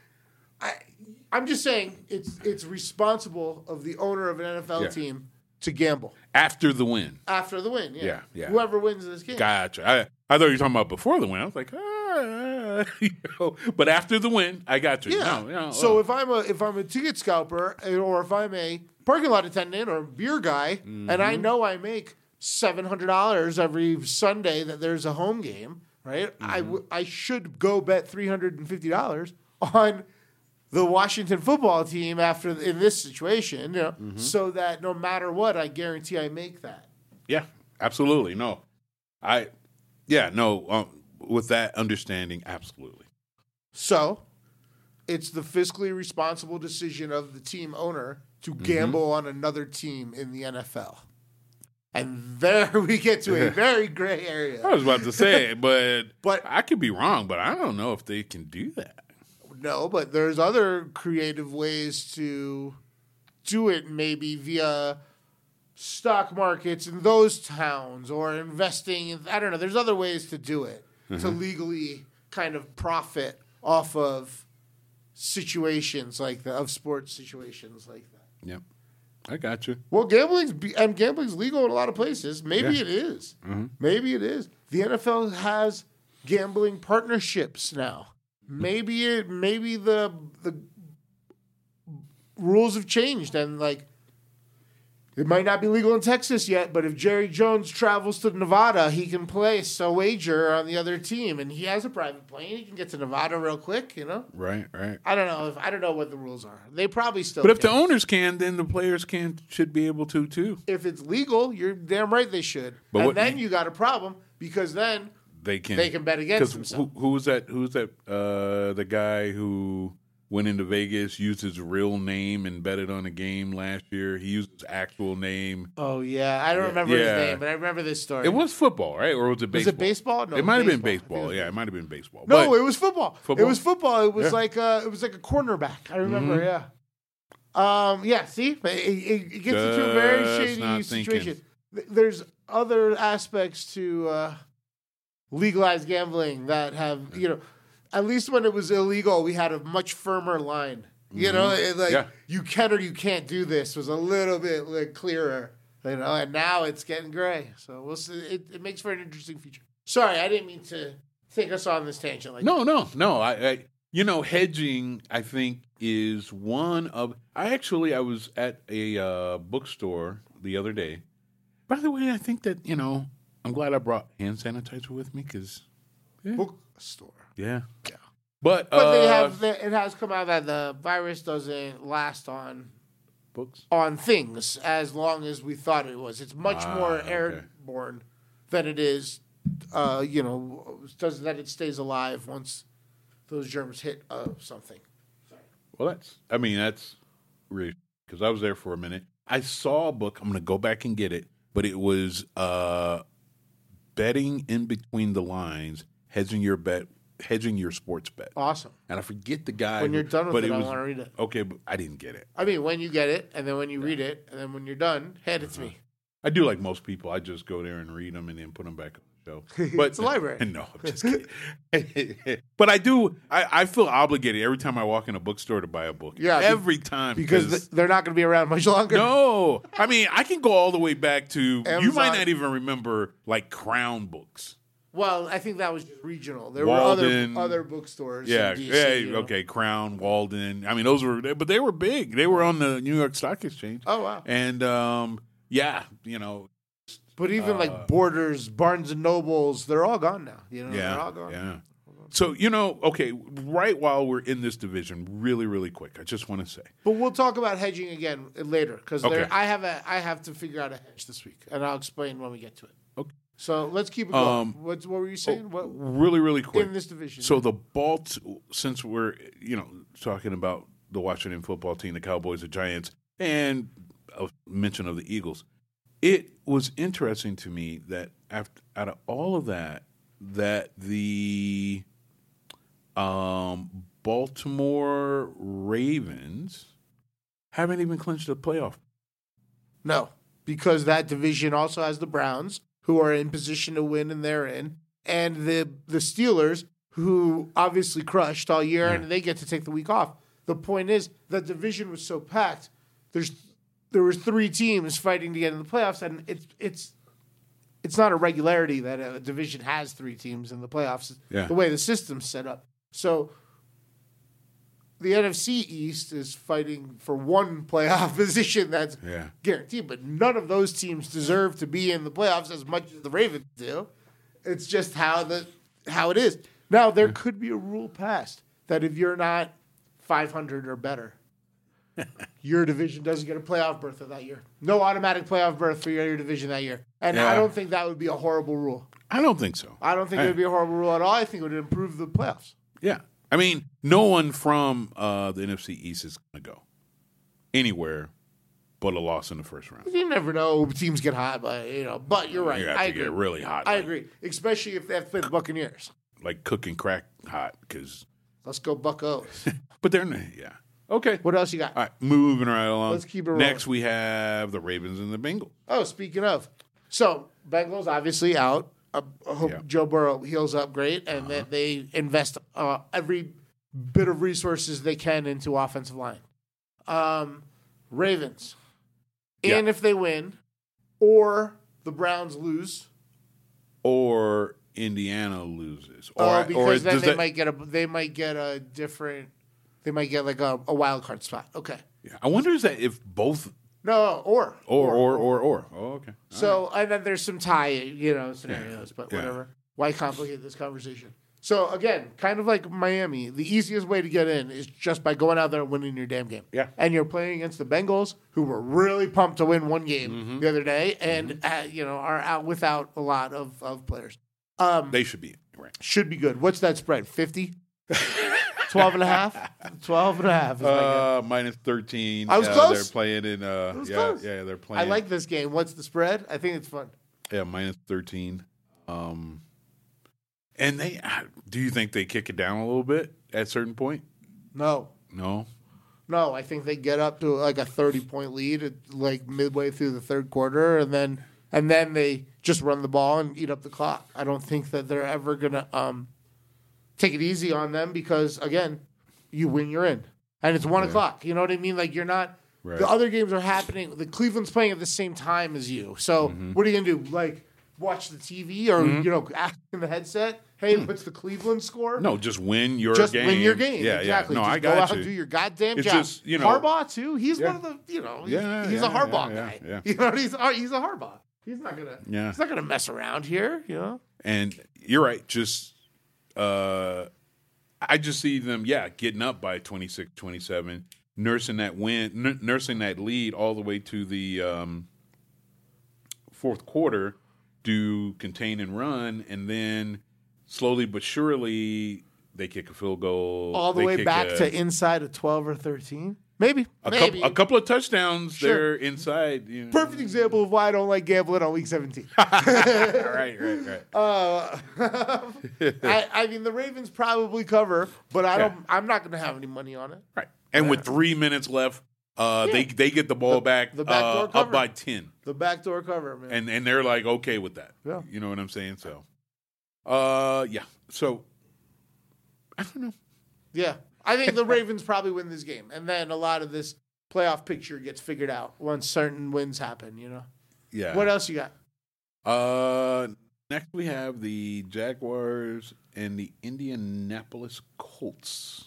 I, I'm just saying it's it's responsible of the owner of an N F L Yeah. team to gamble After the win. after the win. Yeah, Yeah, yeah. Whoever wins this game. Gotcha. I, I thought you were talking about before the win. I was like, ah, you know, but after the win, I got you. Yeah. No, no, so oh. if I'm a if I'm a ticket scalper or if I'm a parking lot attendant or a beer guy and Mm-hmm. I know I make seven hundred dollars every Sunday that there's a home game, right? I Mm-hmm. w- I should go bet three hundred and fifty dollars on the Washington football team after in this situation, you know, Mm-hmm. so that no matter what, I guarantee I make that. Yeah, absolutely. No, I, yeah, no, um, with that understanding, absolutely. So, it's the fiscally responsible decision of the team owner to Mm-hmm. gamble on another team in the N F L. And there we get to a very gray area. I was about to say, but, But- I could be wrong, but I don't know if they can do that. No, but there's other creative ways to do it, maybe via stock markets in those towns or investing in, I don't know, there's other ways to do it to legally kind of profit off of situations like that, of sports situations like that. Yep, I got you. Well, gambling's be- and gambling's legal in a lot of places. Maybe Yeah. it is. Maybe it is. The N F L has gambling partnerships now. Maybe it. Maybe the the rules have changed and like it might not be legal in Texas yet. But if Jerry Jones travels to Nevada, he can place a wager on the other team, and he has a private plane. He can get to Nevada real quick. You know. Right, right. I don't know if I don't know what the rules are. They probably still. But if the can. owners can, then the players can should be able to too. if it's legal, you're damn right they should. But and what- then you got a problem because then They can. They can bet against 'cause themselves. Who, who was that? Who was that? Uh, the guy who went into Vegas, used his real name and betted on a game last year. He used his actual name. oh yeah, I don't Yeah. remember Yeah. his name, but I remember this story. It was football, right? Or was it baseball? Was it baseball? No, it might have been baseball. baseball. I think it was Yeah, it might have been baseball. no, But- it was football. Football? It was football. It was Yeah. like uh, it was like a cornerback. I remember. Yeah. Um. Yeah. See, it, it, it gets into a very Just shady not situation. Th- There's other aspects to uh, legalized gambling that have you know, at least when it was illegal, we had a much firmer line. You know, it, like Yeah. you can or you can't do this was a little bit like, clearer. You know, and now it's getting gray. So we'll see. It, it makes for an interesting future. Sorry, I didn't mean to take us on this tangent. Like No, no, no. I, I, you know, hedging, I think, is one of. I actually, I was at a uh, bookstore the other day. By the way, I think that you know, I'm glad I brought hand sanitizer with me because, bookstore. yeah, Yeah. but But they uh, have the, it has come out that the virus doesn't last on books. on things as long as we thought it was. It's much Ah, more okay. airborne than it is. Uh, you know, does that it stays alive once those germs hit uh, something. Well, that's. I mean, that's really because I was there for a minute. I saw a book. I'm going to go back and get it, but it was uh, betting in between the lines, hedging your bet, hedging your sports bet. Awesome. And I forget the guy. When who- you're done with but it, I was- wanna read it. Okay, but I didn't get it. I mean, when you get it, and then when you read it, and then when you're done, hand it to me. I do like most people. I just go there and read them and then put them back on the show. But It's a library. No, I'm just kidding. But I do. I, I feel obligated every time I walk in a bookstore to buy a book. Yeah, be- every time Because th- they're not going to be around much longer. no, I mean I can go all the way back to. You Amazon. might not even remember like Crown books. Well, I think that was just regional. There Walden. were other other bookstores. Yeah, in D C, yeah, you know. okay, Crown, Walden. I mean, those were, but they were big. They were on the New York Stock Exchange. Oh, wow. And um, yeah, you know, But even Uh, like Borders, Barnes and Nobles, they're all gone now. You know, they're all yeah, gone. yeah. So you know, okay, right while we're in this division, really, really quick, I just want to say, But we'll talk about hedging again later because Okay. I have a I have to figure out a hedge this week, and I'll explain when we get to it. okay, So let's keep it going. Um, what, what were you saying? what really, really quick. in this division? So the Balt, since we're you know talking about the Washington football team, the Cowboys, the Giants, and a mention of the Eagles, it was interesting to me that after out of all of that, that the um, Baltimore Ravens haven't even clinched a playoff. No, because that division also has the Browns, who are in position to win, and they're in, and the the Steelers, who obviously crushed all year, and they get to take the week off. The point is, the division was so packed. There's there was three teams fighting to get in the playoffs, and it's it's it's not a regularity that a division has three teams in the playoffs. Yeah. The way the system's set up, so. The N F C East is fighting for one playoff position that's Yeah. guaranteed, but none of those teams deserve to be in the playoffs as much as the Ravens do. It's just how the how it is. Now there could be a rule passed that if you're not five hundred or better, your division doesn't get a playoff berth of that year. No automatic playoff berth for your division that year. And Yeah. I don't think that would be a horrible rule. I don't think so. I don't think I- it would be a horrible rule at all. I think it would improve the playoffs. Yeah. I mean, no one from uh, the N F C East is going to go anywhere but a loss in the first round. You never know. Teams get hot, but you know. But you're right. You have I to agree. get really hot. I like, agree, especially if they have to play the Buccaneers. Like cooking crack hot. Cause, Let's go Buccos. but they're, yeah. Okay. What else you got? All right, moving right along. Let's keep it rolling. Next, we have the Ravens and the Bengals. Oh, speaking of, so Bengals obviously out. Uh, I hope Yeah. Joe Burrow heals up great, and that they invest uh, every bit of resources they can into offensive line. Um, Ravens, and Yeah. if they win, or the Browns lose, Or Indiana loses. Or, or because or then does they that- might get a they might get a different, they might get like a, a wild card spot. Okay, Yeah. I wonder is that if both no, or or or or or. Oh, okay. All So, and then there's some tie, you know, scenarios, but Yeah. whatever. Why complicate this conversation? So, again, kind of like Miami, the easiest way to get in is just by going out there and winning your damn game. Yeah. And you're playing against the Bengals, who were really pumped to win one game Mm-hmm. the other day, and, uh, you know, are out without a lot of, of players. Um, They should be right. should be good. What's that spread? fifty? twelve and a half? twelve and a half is my guess. Uh, minus thirteen. I was uh, close. They're playing in. Uh, was yeah, close. yeah, they're I playing. like this game. What's the spread? I think it's fun. Yeah, minus thirteen. Um, and they. Do you think they kick it down a little bit at a certain point? No. No. No, I think they get up to like a thirty-point lead at like midway through the third quarter, and then and then they just run the ball and eat up the clock. I don't think that they're ever gonna um, take it easy on them because again, you win, you're in, and it's one o'clock. You know what I mean? Like you're not. Right. The other games are happening. The Cleveland's playing at the same time as you. So Mm-hmm. what are you gonna do? Like watch the T V or you know ask in the headset? Hey, what's the Cleveland score? No, just win your Just game. win your game. Yeah, exactly. yeah. No, just I go got out you. and do your goddamn It's job. just, you know- Harbaugh too. He's Yeah. one of the you know. He's, Yeah, he's yeah, a Harbaugh yeah, guy. yeah, yeah. You know he's uh, he's a Harbaugh. He's not gonna. Yeah. He's not gonna mess around here. You know. And you're right. Just, uh, I just see them, yeah, getting up by twenty-six, twenty-seven, nursing that win, n- nursing that lead all the way to the um, fourth quarter, do contain and run, and then slowly but surely they kick a field goal. All the they way kick back a, to inside of twelve or thirteen. Maybe. a, Maybe. couple, a couple of touchdowns Sure. there inside. You know. Perfect example of why I don't like gambling on week seventeen. right, right, right. Uh, I, I mean, the Ravens probably cover, but I don't. I'm not going to have any money on it. Right. And with three minutes left, uh, Yeah. they they get the ball back, the backdoor uh, cover. up by ten, The backdoor cover, man. and and they're like okay with that. Yeah. You know what I'm saying? So, uh, yeah. So, I don't know. Yeah. I think the Ravens probably win this game. And then a lot of this playoff picture gets figured out once certain wins happen, you know? Yeah. What else you got? Uh, next we have the Jaguars and the Indianapolis Colts.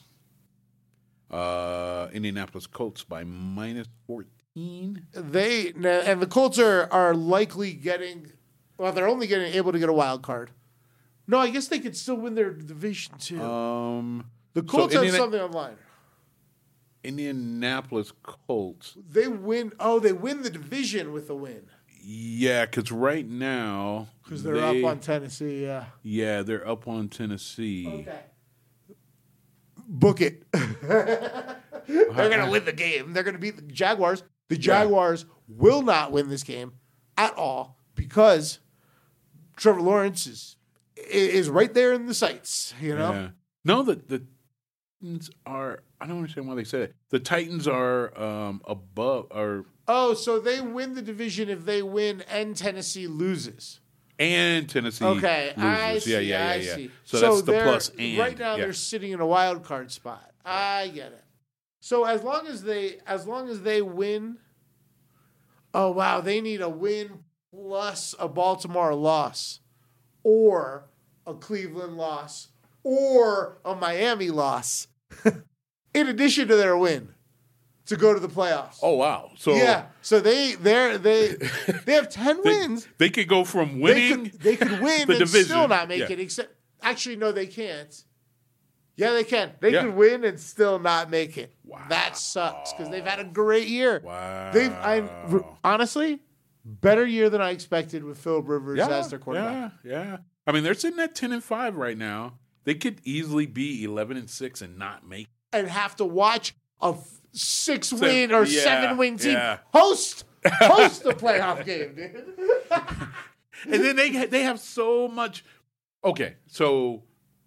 Uh, Indianapolis Colts by minus fourteen. They and the Colts are, are likely getting well, they're only getting able to get a wild card. No, I guess they could still win their division too. Um, the Colts so have Indiana- something online. Indianapolis Colts. They win oh, they win the division with a win. Yeah, because right now Because they're they- up on Tennessee, yeah. Yeah, they're up on Tennessee. Okay. Book it. They're going to win the game. They're going to beat the Jaguars. The Jaguars will not win this game at all because Trevor Lawrence is is right there in the sights, you know? Yeah. No, the the Titans are. I don't understand why they said it. The Titans are um, above, or Oh, so they win the division if they win and Tennessee loses. and Tennessee. Okay, loses. I see. Yeah, yeah, I yeah, yeah. see. So, that's the they're- plus and. right now yeah. they're sitting in a wild card spot. I get it. So as long as they as long as they win, oh wow, they need a win plus a Baltimore loss, or a Cleveland loss, or a Miami loss, in addition to their win, to go to the playoffs. Oh wow! So yeah, so they they they they have ten they, wins. they could go from They winning. could, they could win the and division. still not make Yeah. it. Except, actually, no, they can't. Yeah, they can. They Yeah. could win and still not make it. Wow. That sucks because they've had a great year. Wow. They've I, honestly better year than I expected with Philip Rivers yeah, as their quarterback. Yeah, yeah. I mean, they're sitting at ten and five right now. They could easily be eleven and six and not make. And have to watch a f- six win or yeah, seven win team yeah. host host a playoff game, dude. And then they they have so much. Okay, so.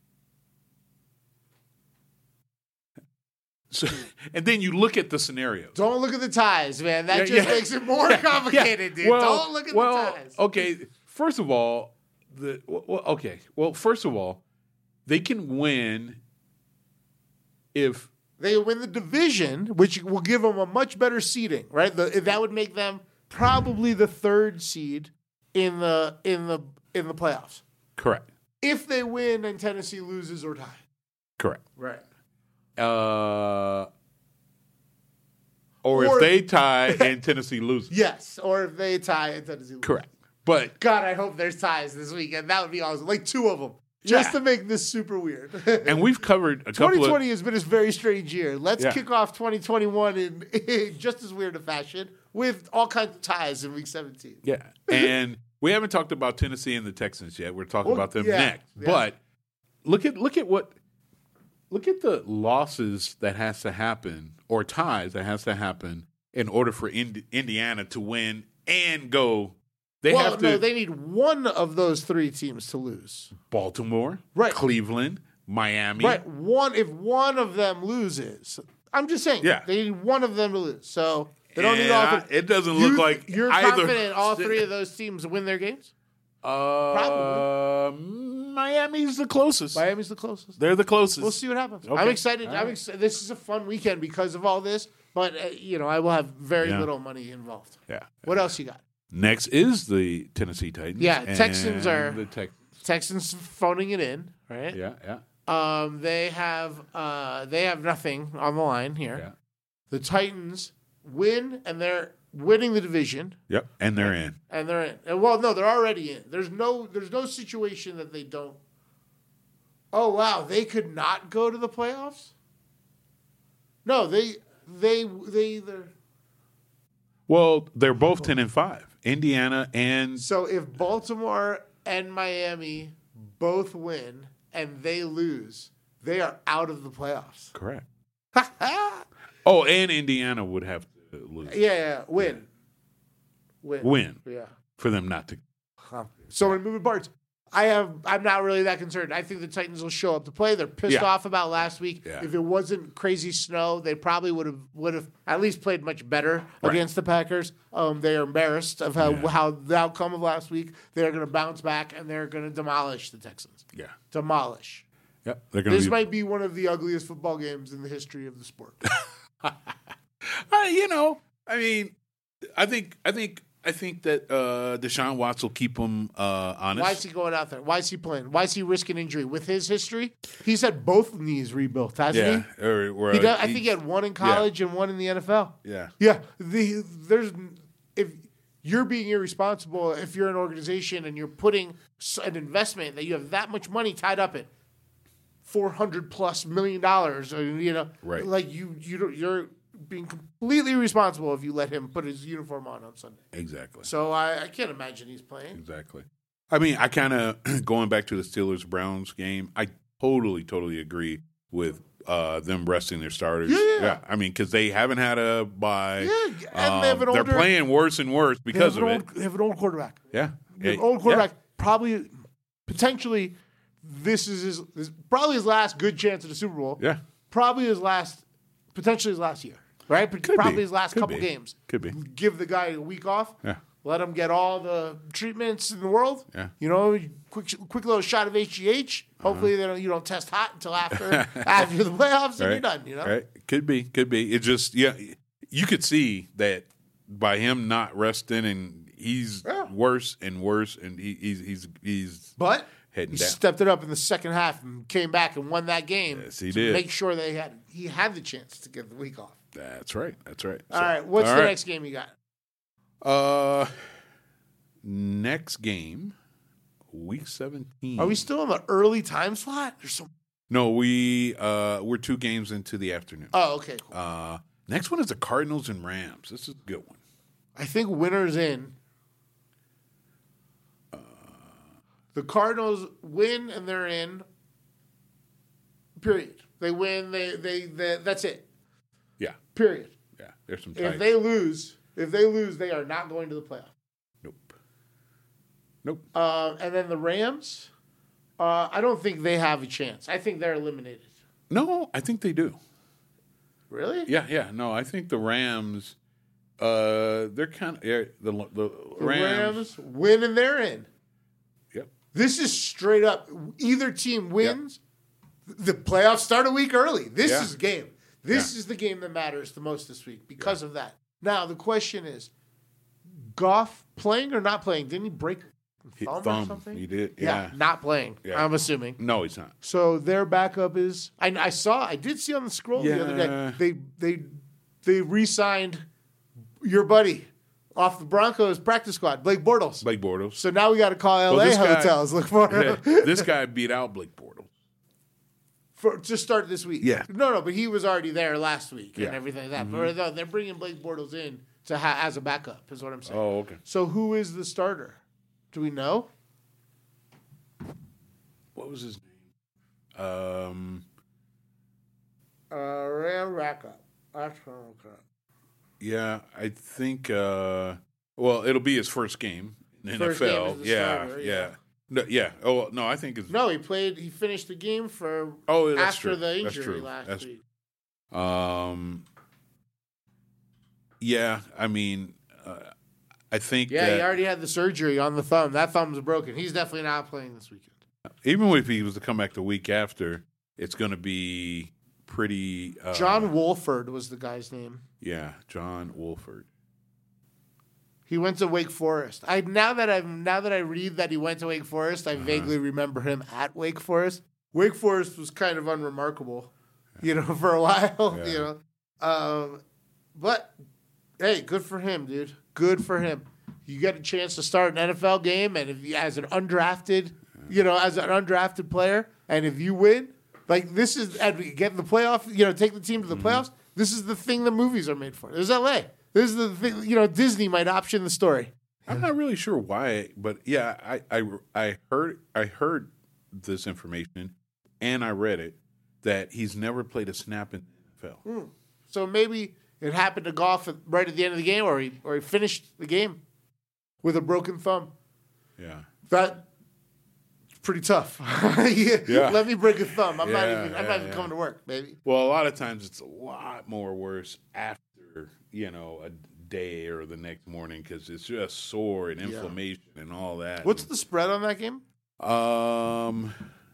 So, and then you look at the scenarios. Don't look at the ties, man. That Yeah, just yeah. makes it more Yeah, complicated, yeah. dude. Well, Don't look at well, the ties. Okay, first of all, the well, okay. Well, first of all, they can win if They win the division, which will give them a much better seeding, right? The, that would make them probably the third seed in the in the in the playoffs. correct, If they win and Tennessee loses or tie. correct. Right. Uh, or, Or- if they tie and Tennessee loses, Yes. Or if they tie and Tennessee loses. correct. But God, I hope there's ties this weekend. That would be awesome. Like two of them. Just Yeah. to make this super weird. and we've covered a couple twenty twenty of has been a very strange year. Let's Yeah. kick off twenty twenty-one in, in just as weird a fashion with all kinds of ties in week seventeen. yeah, and we haven't talked about Tennessee and the Texans yet. We're talking Well, about them yeah, next. yeah. But look at look at what look at the losses that has to happen or ties that has to happen in order for Ind- Indiana to win and go. They well, have to no, they need one of those three teams to lose. Baltimore, Right. Cleveland, Miami. Right. One if one of them loses. I'm just saying. Yeah. They need one of them to lose. So they don't need And all I- three. it doesn't look You- like you're either. confident all three of those teams win their games? Uh, Miami's the closest. Miami's the closest. They're the closest. We'll see what happens. Okay. I'm excited. All I'm right. excited. This is a fun weekend because of all this, but uh, you know, I will have very Yeah. little money involved. Yeah. What else you got? Next is the Tennessee Titans. Yeah, and Texans are- the Tex- Texans phoning it in, right? Yeah, yeah, Um, they have uh, they have nothing on the line here. yeah. The Titans win, and they're winning the division, Yep, and they're in. and they're in. And, well, no, they're already in. There's no there's no situation that they don't. Oh wow, they could not go to the playoffs. No, they they they they're. Well, they're both ten and five. Indiana and So if Baltimore and Miami both win and they lose, they are out of the playoffs. correct. yeah, Oh, and Indiana would have to lose. yeah, win. Win. Win Yeah. for them not to. So many moving parts. I have. I'm not really that concerned. I think the Titans will show up to play. They're pissed Yeah. off about last week. Yeah. If it wasn't crazy snow, they probably would have would have at least played much better Right. against the Packers. Um, they are embarrassed of how Yeah. how the outcome of last week. They are going to bounce back and they're going to demolish the Texans. Yeah, Demolish. yep. They're going This to be. might be one of the ugliest football games in the history of the sport. Uh, you know, I mean, I think, I think, I think that uh, Deshaun Watts will keep them uh, honest. Why is he going out there? Why is he playing? Why is he risking injury? With his history, he's had both knees rebuilt, hasn't yeah, he? or, or, He does, I he- think he had one in college and one in the N F L. Yeah, Yeah, the there's if you're being irresponsible if you're an organization and you're putting s- an investment that you have that much money tied up in four hundred plus million dollars, or, you know, Right. Like you you don't, you're being completely responsible if you let him put his uniform on on Sunday. exactly. So I, I can't imagine he's playing. Exactly. I mean, I kind of going back to the Steelers Browns game. I totally, totally agree with uh, them resting their starters. Yeah, yeah. I mean, because they haven't had a bye. Yeah, and they have an Um, they're older- playing worse and worse They because have of an it. old, They have an old quarterback. Yeah, An Yeah, old quarterback. yeah. Probably, potentially, this is his this, probably his last good chance at a Super Bowl. Yeah. Probably his last, potentially his last year. Right? But Could probably be. his last Could couple be. games. Could be. Give the guy a week off. Yeah. Let him get all the treatments in the world. Yeah. You know, quick, quick little shot of H G H. Hopefully, they don't, you don't test hot until after after the playoffs, and you're Right. done. You know. Right? Could be. Could be. It just yeah. You could see that by him not resting, and he's Yeah. worse and worse, and he, he's he's he's But heading he down. stepped it up in the second half and came back and won that game. Yes, he to did. Make sure they had he had the chance to get the week off. That's right. That's right. All right, what's all the right. next game you got? Uh, next game, week seventeen. Are we still in the early time slot? There's so No, we uh, we're two games into the afternoon. Oh, okay. Cool. Uh, next one is the Cardinals and Rams. This is a good one. I think winner's in. Uh, the Cardinals win and they're in. Period. They win. They they, they that's it. Yeah. Period. Yeah. There's some. If tight- they lose, if they lose, they are not going to the playoff. Nope. Nope. Uh, and then the Rams, uh, I don't think they have a chance. I think they're eliminated. No, I think they do. Really? Yeah, yeah. No, I think the Rams. Uh, they're kind of yeah, the the, The Rams. Rams win and they're in. Yep. This is straight up. Either team wins. Yep. The playoffs start a week early. This Yeah. is a game. This Yeah. is the game that matters the most this week because yeah. of that. Now the question is, Goff playing or not playing? Didn't he break a thumb, thumb or something? He did. Yeah, Yeah. not playing. Yeah. I'm assuming. No, he's not. So their backup is. I, I saw. I did see on the scroll the other day. Yeah. They they they re-signed your buddy off the Broncos practice squad, Blake Bortles. Blake Bortles. So now we got to call L A Well, this guy- hotels. Look for him This guy beat out Blake Bortles. for to start this week. Yeah. No, no, but he was already there last week and Yeah. everything like that. But no, they're bringing Blake Bortles in to ha- as a backup. Is what I'm saying. Oh, okay. So who is the starter? Do we know? What was his name? Um, Uh, Ram backup. That's okay. yeah, I think. Uh, well, it'll be his first game in the First game N F L. as the yeah, starter, yeah, yeah. No, yeah. Oh no, I think it's. No, he played. He finished the game for Oh, that's after true. the That's injury true. last That's- week. Um. Yeah, I mean, uh, I think Yeah, that he already had the surgery on the thumb. That thumb's broken. He's definitely not playing this weekend. even if he was to come back the week after, it's going to be pretty. Uh, John Wolford was the guy's name. Yeah, John Wolford. He went to Wake Forest. I now that I now that I read that he went to Wake Forest, I Uh-huh. vaguely remember him at Wake Forest. Wake Forest was kind of unremarkable, you know, for a while, Yeah. you know. Um, but hey, good for him, dude. Good for him. You get a chance to start an N F L game, and if you, as an undrafted, you know, as an undrafted player, and if you win, like this is and we get in the playoff, you know, take the team to the Mm-hmm. playoffs. This is the thing that movies are made for. This is L A. This is the thing, you know, Disney might option the story. I'm not really sure why, but yeah, I, I, I heard I heard this information and I read it that he's never played a snap in the N F L. So maybe it happened to Goff at- right at the end of the game, or he or he finished the game with a broken thumb. Yeah, That's pretty tough. yeah. Yeah. Let me break a thumb. I'm not Yeah, even. I'm yeah, not even yeah. coming to work, baby. well, a lot of times it's a lot more worse after you know a day or the next morning because it's just sore and inflammation and all that. What's the spread on that game? um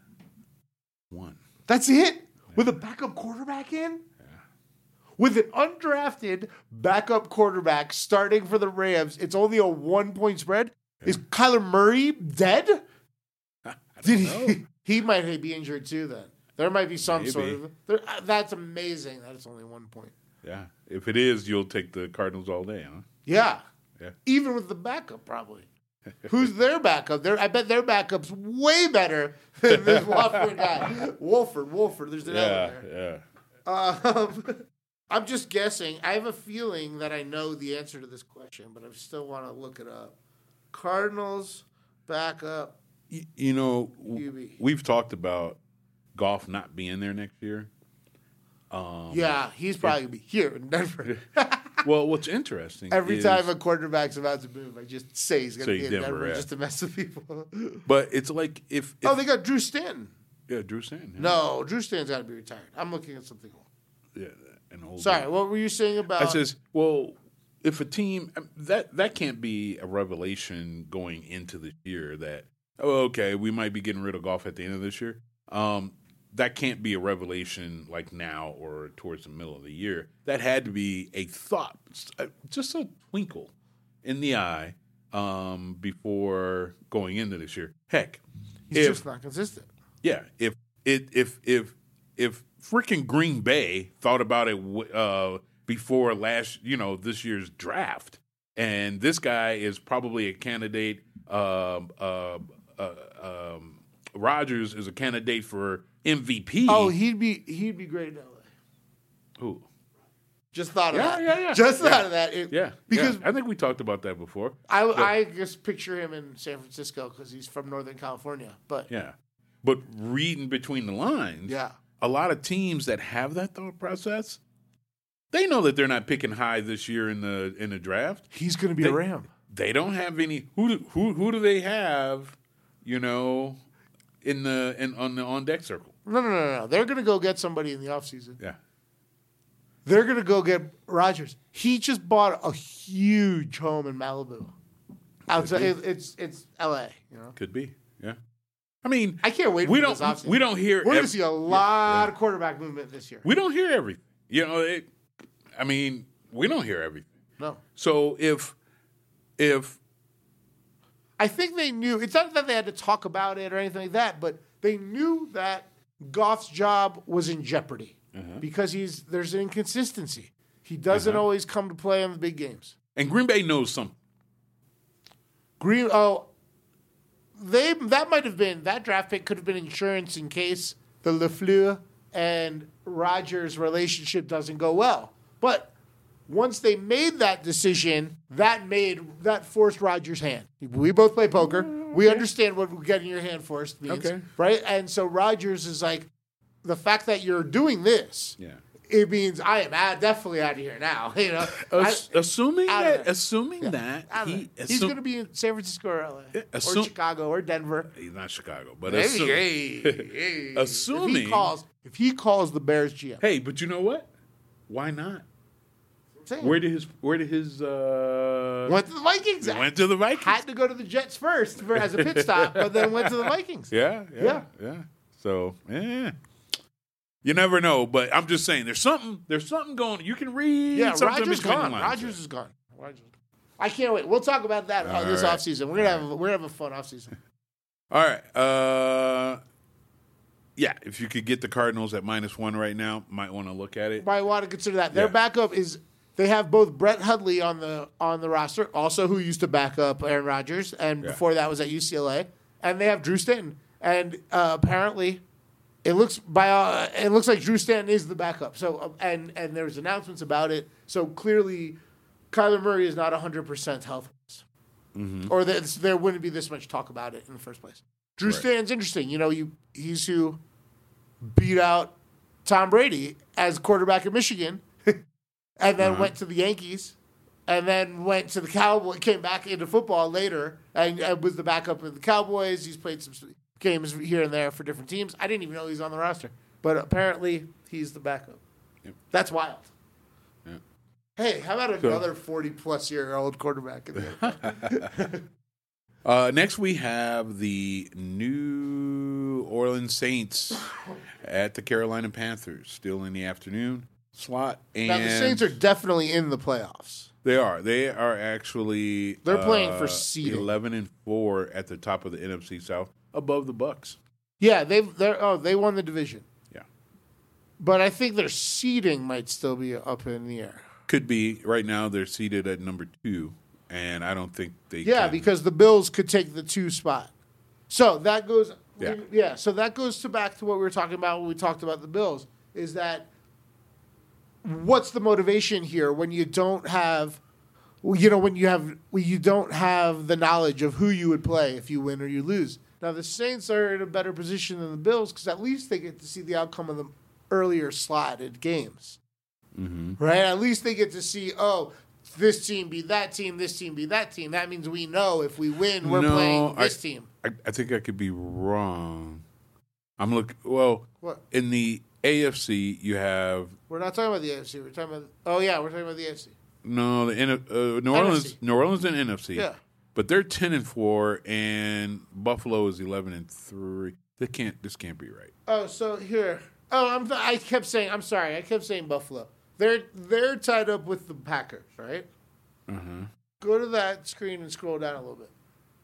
one? That's it with a backup quarterback in. With an undrafted backup quarterback starting for the Rams, it's only a one-point spread. Is Kyler Murray dead? Did he? He might be injured too. Then there might be some Maybe. sort of. There, uh, that's amazing. That it's only one point. Yeah, if it is, you'll take the Cardinals all day, huh? Yeah, Yeah. even with the backup, probably. Who's their backup? Their, I bet their backup's way better than this Wolford guy. Wolford, Wolford. There's an L Yeah, in there. yeah. Um, I'm just guessing. I have a feeling that I know the answer to this question, but I still want to look it up. Cardinals backup. Y- You know, w- Q B. we've talked about Goff not being there next year. Um, Yeah, he's probably gonna be here in Denver. Well, what's interesting Every is, time a quarterback's about to move, I just say he's gonna Say be in Denver, Denver yeah. just to mess with people. but it's like if, if Oh, they got Drew Stanton. yeah, Drew Stanton. Yeah. No, Drew Stanton's got to be retired. I'm looking at something else. yeah, an old Sorry, what were you saying about? I says, well, if a team um, that that can't be a revelation going into this year that oh, okay, we might be getting rid of Goff at the end of this year. Um, that can't be a revelation like now or towards the middle of the year. That had to be a thought, just a twinkle in the eye um, before going into this year. Heck, he's if just not consistent. yeah, if it if if if freaking Green Bay thought about it uh, before last, you know, this year's draft, and this guy is probably a candidate um, uh, uh, um, Rodgers is a candidate for M V P. Oh, he'd be he'd be great in L A. Who? Just thought of Yeah, that. yeah, yeah. Just Yeah. thought of that. It- Yeah, because yeah. I think we talked about that before. I, But- I just picture him in San Francisco because he's from Northern California. But yeah. Yeah, but reading between the lines, a lot of teams that have that thought process, they know that they're not picking high this year in the in the draft. he's going to be They- a Ram. They don't have any. Who do, who who do they have? You know, in the in on the on deck circle. No, no, no, no. They're going to go get somebody in the offseason. Yeah. They're going to go get Rodgers. He just bought a huge home in Malibu. Outside, be. it, it's it's L A. You know, Could be, yeah. I mean, I can't wait. we for don't this offseason. we don't hear. We're going ev- to see a lot yeah. of quarterback movement this year. We don't hear everything. You know, it, I mean, we don't hear everything. No, So if if I think they knew. It's not that they had to talk about it or anything like that, but they knew that Goff's job was in jeopardy because he's there's an inconsistency. He doesn't Uh-huh. always come to play on the big games. and Green Bay knows something. Green, oh, they that might have been that draft pick could have been insurance in case the LeFleur and Rodgers relationship doesn't go well. But once they made that decision, that made that forced Rodgers' hand. We both play poker. We understand what getting your hand forced means, Okay. right? And so Rodgers is like, the fact that you're doing this, Yeah. it means I am out, definitely out of here now. You know, Ass- I- assuming out of that, there. assuming that out of he, there. he's assume- going to be in San Francisco or L A Yeah, or assume- Chicago or Denver. he's not Chicago, but Maybe, assume- hey, hey. if assuming he calls, if he calls the Bears G M, hey, but you know what? Why not? I'm saying, Where did his where did his uh went to the Vikings. at. went to the Vikings? Had to go to the Jets first for, as a pit stop, but then went to the Vikings. Yeah, yeah, Yeah. yeah. So, yeah. You never know, but I'm just saying there's something there's something going. You can read Yeah, something Rodgers between the gone. lines Rodgers is gone. Rodgers. I can't wait. We'll talk about that uh, All this right. offseason. We're gonna have a, we're gonna have a fun offseason. All right. Uh yeah, if you could get the Cardinals at minus one right now, might want to look at it. Might want to consider that. Their Yeah. backup is they have both Brett Hundley on the on the roster, also who used to back up Aaron Rodgers, and Yeah. before that was at U C L A, and they have Drew Stanton, and uh, apparently. It looks by uh, it looks like Drew Stanton is the backup. So uh, and and there's announcements about it. So clearly, Kyler Murray is not one hundred percent healthy, Mm-hmm. or that there wouldn't be this much talk about it in the first place. Drew Right. Stanton's interesting. You know, you he's who beat out Tom Brady as quarterback at Michigan, and then Uh-huh. went to the Yankees, and then went to the Cowboys. Came back into football later, and, and was the backup of the Cowboys. He's played some games here and there for different teams. I didn't even know he's on the roster, but apparently he's the backup. Yep. That's wild. Yep. Hey, how about So- another forty-plus-year-old quarterback in there? Uh, next, we have the New Orleans Saints at the Carolina Panthers, still in the afternoon slot. And Now, the Saints are definitely in the playoffs. They are. They are actually. They're playing for uh, seeding. Eleven and four at the top of the N F C South, above the Bucks. Yeah, they've they're oh they won the division, Yeah, but I think their seeding might still be up in the air. could be. Right now, they're seated at number two, and I don't think they. Yeah, can. because the Bills could take the two spot. So that goes. Yeah. yeah. So that goes to back to what we were talking about when we talked about the Bills. Is that what's the motivation here when you don't have, you know, when you have when you don't have the knowledge of who you would play if you win or you lose. Now the Saints are in a better position than the Bills because at least they get to see the outcome of the earlier slotted games, Mhm. right? At least they get to see, oh, this team beat that team, this team beat that team. That means we know if we win, we're No, playing this I- team. I, I think I could be wrong. I'm look. Well, What? in the A F C, you have We're not talking about the A F C. We're talking about. Oh yeah, we're talking about the A F C. no the N- uh, New Orleans. N F C. New Orleans and N F C. Yeah. But they're ten and four, and Buffalo is eleven and three. They can't. This can't be right. Oh, so here. Oh, I'm. I kept saying. I'm sorry. I kept saying Buffalo. They're they're tied up with the Packers, right? Uh-huh. Go to that screen and scroll down a little bit.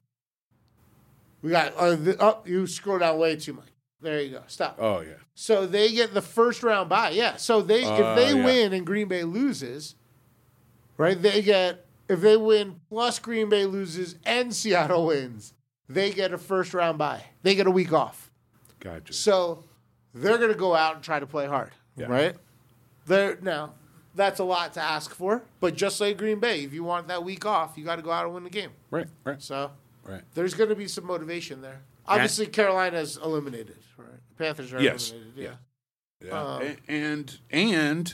We got. Uh, the, oh, you scroll down way too much. There you go. Stop. Oh yeah. So they get the first round bye. Yeah. So they Uh, if they yeah. win and Green Bay loses, right? They get if they win plus Green Bay loses and Seattle wins, they get a first round bye. They get a week off. Gotcha. So they're going to go out and try to play hard, Yeah. right? They're, now, that's a lot to ask for, but just like Green Bay, if you want that week off, you got to go out and win the game. Right, right, So right. there's going to be some motivation there. Obviously, Carolina's eliminated, right? Panthers are Yes. eliminated, yeah. Yeah. Um, A- and and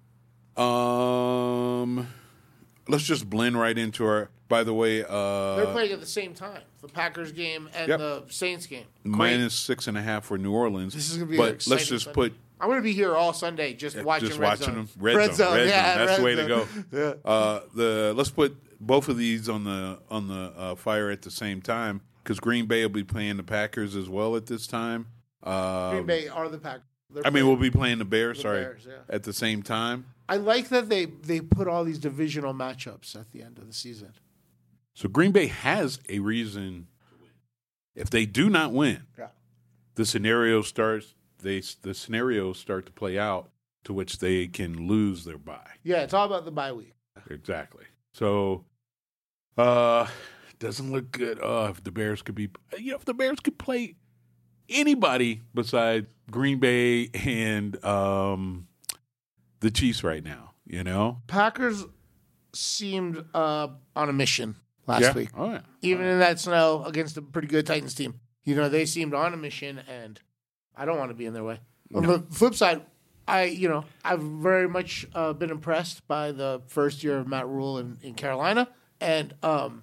um, let's just blend right into our. By the way, uh, They're playing at the same time, the Packers game and Yep. the Saints game. minus six and a half for New Orleans. This is going to be an but exciting let's just Sunday. put I'm going to be here all Sunday just watching just Red watching Zone. them. Red, zone, red yeah, zone. That's Red the way to go. Zone. Yeah. Uh, the let's put both of these on the on the uh, fire at the same time because Green Bay will be playing the Packers as well at this time. Um, Green Bay are the Packers. They're I mean, playing- we'll be playing the Bears. The sorry, Bears, yeah. at the same time. I like that they, they put all these divisional matchups at the end of the season. So Green Bay has a reason. If they do not win, Yeah. the scenario starts. They the scenarios start to play out to which they can lose their bye. Yeah, it's all about the bye week. Exactly. So, uh, doesn't look good. Uh, if the Bears could be, you know, if the Bears could play anybody besides Green Bay and um, the Chiefs right now, you know. Packers seemed uh, on a mission last yeah. week. Oh yeah. Even in that snow against a pretty good Titans team. You know, they seemed on a mission, and I don't want to be in their way. On No. the flip side, I, you know, I've very much uh, been impressed by the first year of Matt Rule in, in Carolina, and um,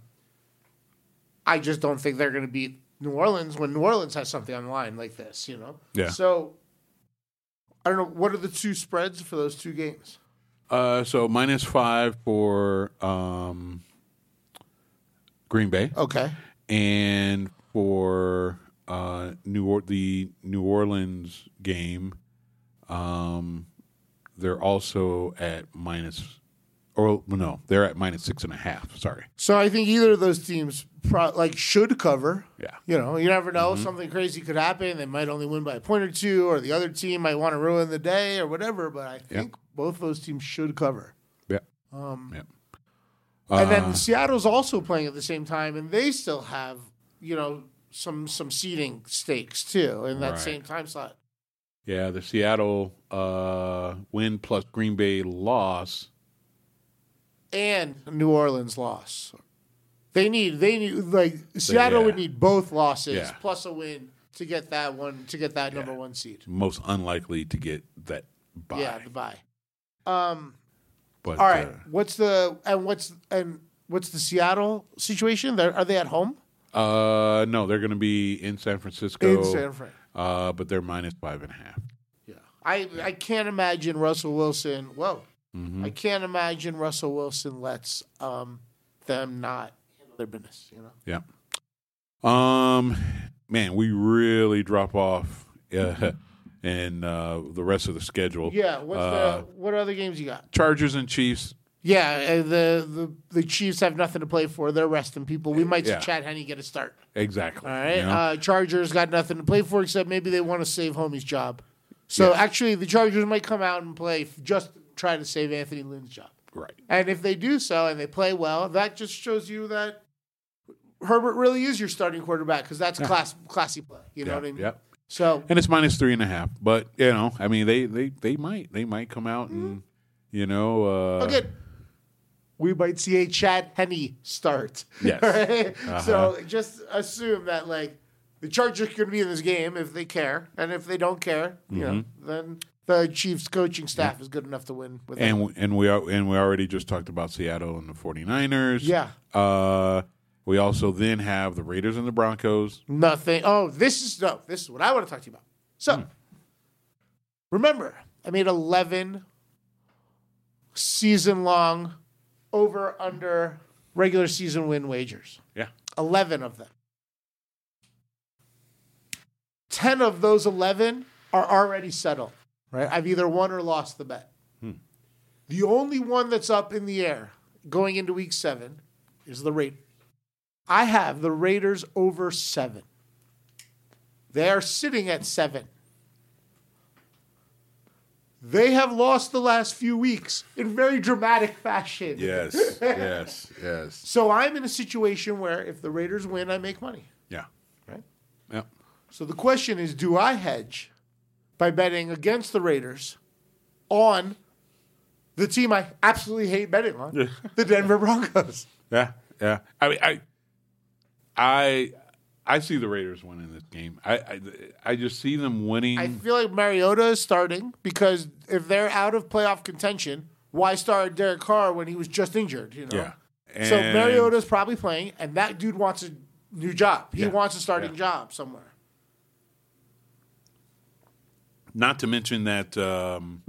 I just don't think they're going to beat New Orleans when New Orleans has something on the line like this, you know? Yeah. So, I don't know, what are the two spreads for those two games? Uh, so minus five for um, Green Bay. Okay. And for uh, New or- the New Orleans game, um, they're also at minus, or no, they're at minus six and a half. Sorry. So I think either of those teams pro- like should cover. Yeah. You know, you never Mm-hmm. know. Something crazy could happen. They might only win by a point or two, or the other team might want to ruin the day or whatever. But I think both those teams should cover. Yeah. Um, yeah. and Uh, then Seattle's also playing at the same time, and they still have, you know, some some seeding stakes too in that Right. same time slot. Yeah, the Seattle uh, win plus Green Bay loss. And New Orleans loss. They need they need like Seattle yeah. would need both losses Yeah. plus a win to get that one to get that number one seed. Most unlikely to get that bye. Yeah, the bye. Um. But, All right. uh, What's the and what's and what's the Seattle situation? They're, are they at home uh, no, they're going to be in San Francisco. in San Fran? Uh, but they're minus five and a half. Yeah. I I can't imagine Russell Wilson. Whoa. Mm-hmm. I can't imagine Russell Wilson lets um them not handle their business. You know. Yeah. Um, man, we really drop off uh, in uh, the rest of the schedule. Yeah. What's Uh, the what other games you got? Chargers and Chiefs. Yeah, uh, the, the the Chiefs have nothing to play for. They're resting people. We might Yeah. see Chad Henne get a start. Exactly. All right. you know? Uh, Chargers got nothing to play for except maybe they want to save Homie's job. So Yeah. actually, the Chargers might come out and play f- just try to save Anthony Lynn's job. right. And if they do so and they play well, that just shows you that Herbert really is your starting quarterback because that's class classy play. You know Yeah, what I mean? yeah. So And it's minus three and a half. But you know, I mean, they they, they might they might come out and you know. Uh, again, we might see a Chad Henne start. Yes. Right? Uh-huh. So just assume that like the Chargers are going to be in this game if they care, and if they don't care, you know, Mm-hmm. then the Chiefs coaching staff is good enough to win with them. And we- and we are, and we already just talked about Seattle and the 49ers. Yeah. Uh, we also then have the Raiders and the Broncos. Nothing. Oh, this is no. This is what I want to talk to you about. So, remember, I made eleven season-long over under regular season win wagers. Yeah. Eleven of them. Ten of those eleven are already settled. Right. I've either won or lost the bet. The only one that's up in the air going into week seven is the Raiders. I have the Raiders over seven. They are sitting at seven. They have lost the last few weeks in very dramatic fashion. Yes, yes, yes. So I'm in a situation where if the Raiders win, I make money. Yeah. Right? Yeah. So the question is, do I hedge by betting against the Raiders on the team I absolutely hate betting on, Yeah. the Denver Broncos? Yeah. Yeah. I mean, I, I, I see the Raiders winning this game. I, I, I just see them winning. I feel like Mariota is starting because if they're out of playoff contention, why start Derek Carr when he was just injured? You know. Yeah. So And- Mariota's probably playing, and that dude wants a new job. He Yeah. wants a starting Yeah. job somewhere. Not to mention that um,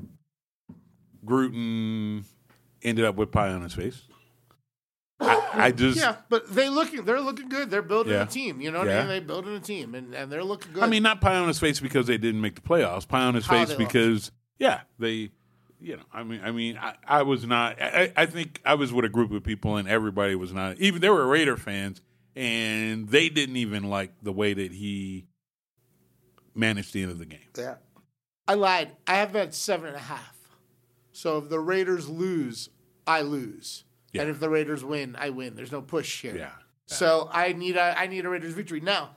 Gruden ended up with pie on his face. I, I just, Yeah, but they looking they're looking good. They're building Yeah. a team. You know what Yeah. I mean? They're building a team, and, and they're looking good. I mean, not pie on his face because they didn't make the playoffs. Pie on his How face they lost. because, yeah, they, you know, I mean, I mean, I, I was not. I, I think I was with a group of people, and everybody was not. Even they were Raider fans, and they didn't even like the way that he managed the end of the game. yeah. I lied. I have bet seven and a half. So if the Raiders lose, I lose. Yeah. And if the Raiders win, I win. There's no push here. Yeah. So I need a I need a Raiders victory. Now,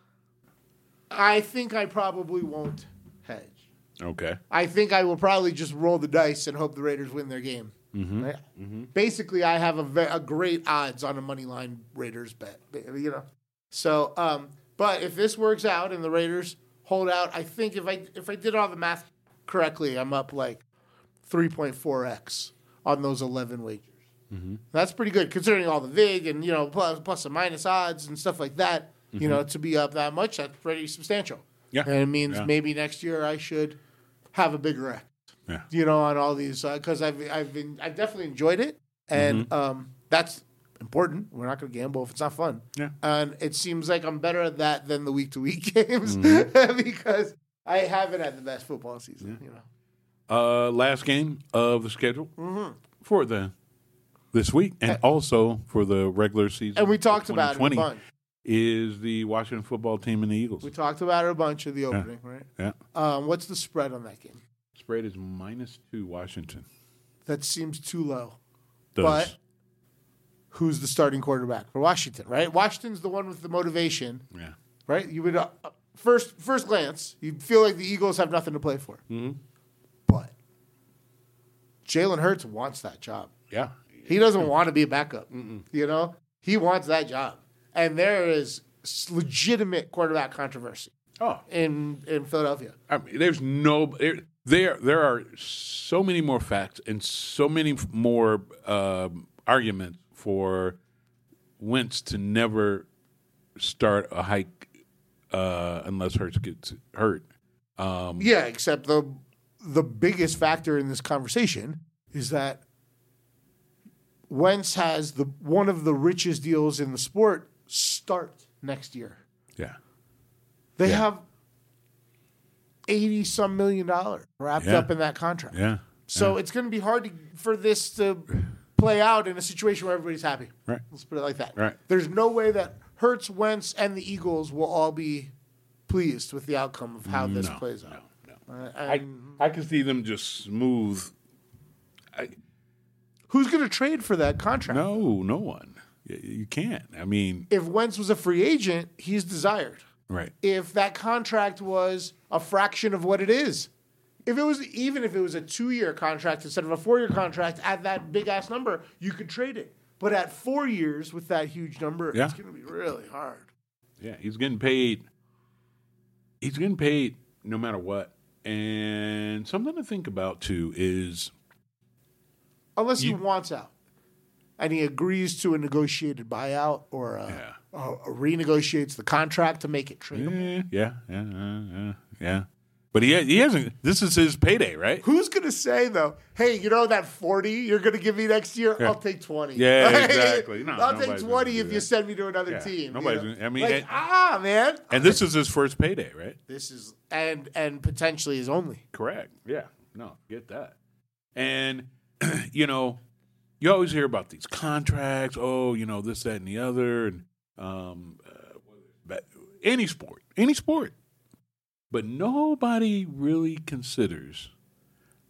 I think I probably won't hedge. Okay. I think I will probably just roll the dice and hope the Raiders win their game. Mm-hmm. Right? Basically, I have a, ve- a great odds on a money line Raiders bet. You know, so um, but if this works out and the Raiders hold out, I think if I if I did all the math correctly, I'm up like three point four x on those eleven wagers. Mm-hmm. That's pretty good considering all the vig and you know plus plus and minus odds and stuff like that. Mm-hmm. You know, to be up that much, that's pretty substantial. Yeah. And it means Yeah. maybe next year I should have a bigger X. Yeah. You know, on all these because I've I've been I've definitely enjoyed it, and Mm-hmm. um, that's important. We're not going to gamble if it's not fun. Yeah. And it seems like I'm better at that than the week to week games Mm-hmm. because I haven't had the best football season. You know. Uh, last game of the schedule Mm-hmm. for the this week, and also for the regular season. And we talked of about it a twenty twenty bunch. is the Washington football team and the Eagles. We talked about it a bunch of the opening, right? Yeah. Um, what's the spread on that game? Spread is minus two Washington. That seems too low. Does. But who's the starting quarterback for Washington, right? Washington's the one with the motivation, Yeah. right? You would uh, first first glance, you'd feel like the Eagles have nothing to play for. Mm-hmm. But Jalen Hurts wants that job. Yeah. He doesn't want to be a backup. You know, he wants that job, and there is s- legitimate quarterback controversy Oh, in in Philadelphia. I mean, there's no there. There, there are so many more facts and so many f- more um, arguments for Wentz to never start a hike uh, unless Hurts gets hurt. Um, Yeah, except the the biggest factor in this conversation is that Wentz has the one of the richest deals in the sport start next year. yeah, They Yeah. have eighty some million dollars wrapped Yeah. up in that contract. yeah. So it's going to be hard to, for this to play out in a situation where everybody's happy. Right. Let's put it like that. Right. There's no way that Hurts, Wentz, and the Eagles will all be pleased with the outcome of how this No, plays out. no, no. Uh, I, and I can see them just smooth. I, who's going to trade for that contract? no, no one. You, you can't. I mean, If Wentz was a free agent, he's desired. right. If that contract was a fraction of what it is, if it was even if it was a two-year contract instead of a four-year contract at that big-ass number, you could trade it. But at four years with that huge number, Yeah. it's going to be really hard. Yeah, he's getting paid. He's getting paid no matter what. And something to think about too is Unless You- he wants out and he agrees to a negotiated buyout or uh Yeah. or renegotiates the contract to make it tradable. yeah, yeah, yeah, yeah, yeah, yeah. But he he hasn't. This is his payday, right? Who's going to say, though, hey, you know that forty you're going to give me next year? Yeah. I'll take twenty. Yeah, Like, exactly. No, I'll take nobody's gonna twenty do if you that. send me to another Yeah, team. nobody's you know? gonna- I mean, like, and- ah, man. And this is his first payday, right? This is, and and potentially his only. Correct. Yeah. No, get that. And you know, you always hear about these contracts. Oh, you know, this, that, and the other, and um, uh, but any sport, any sport. But nobody really considers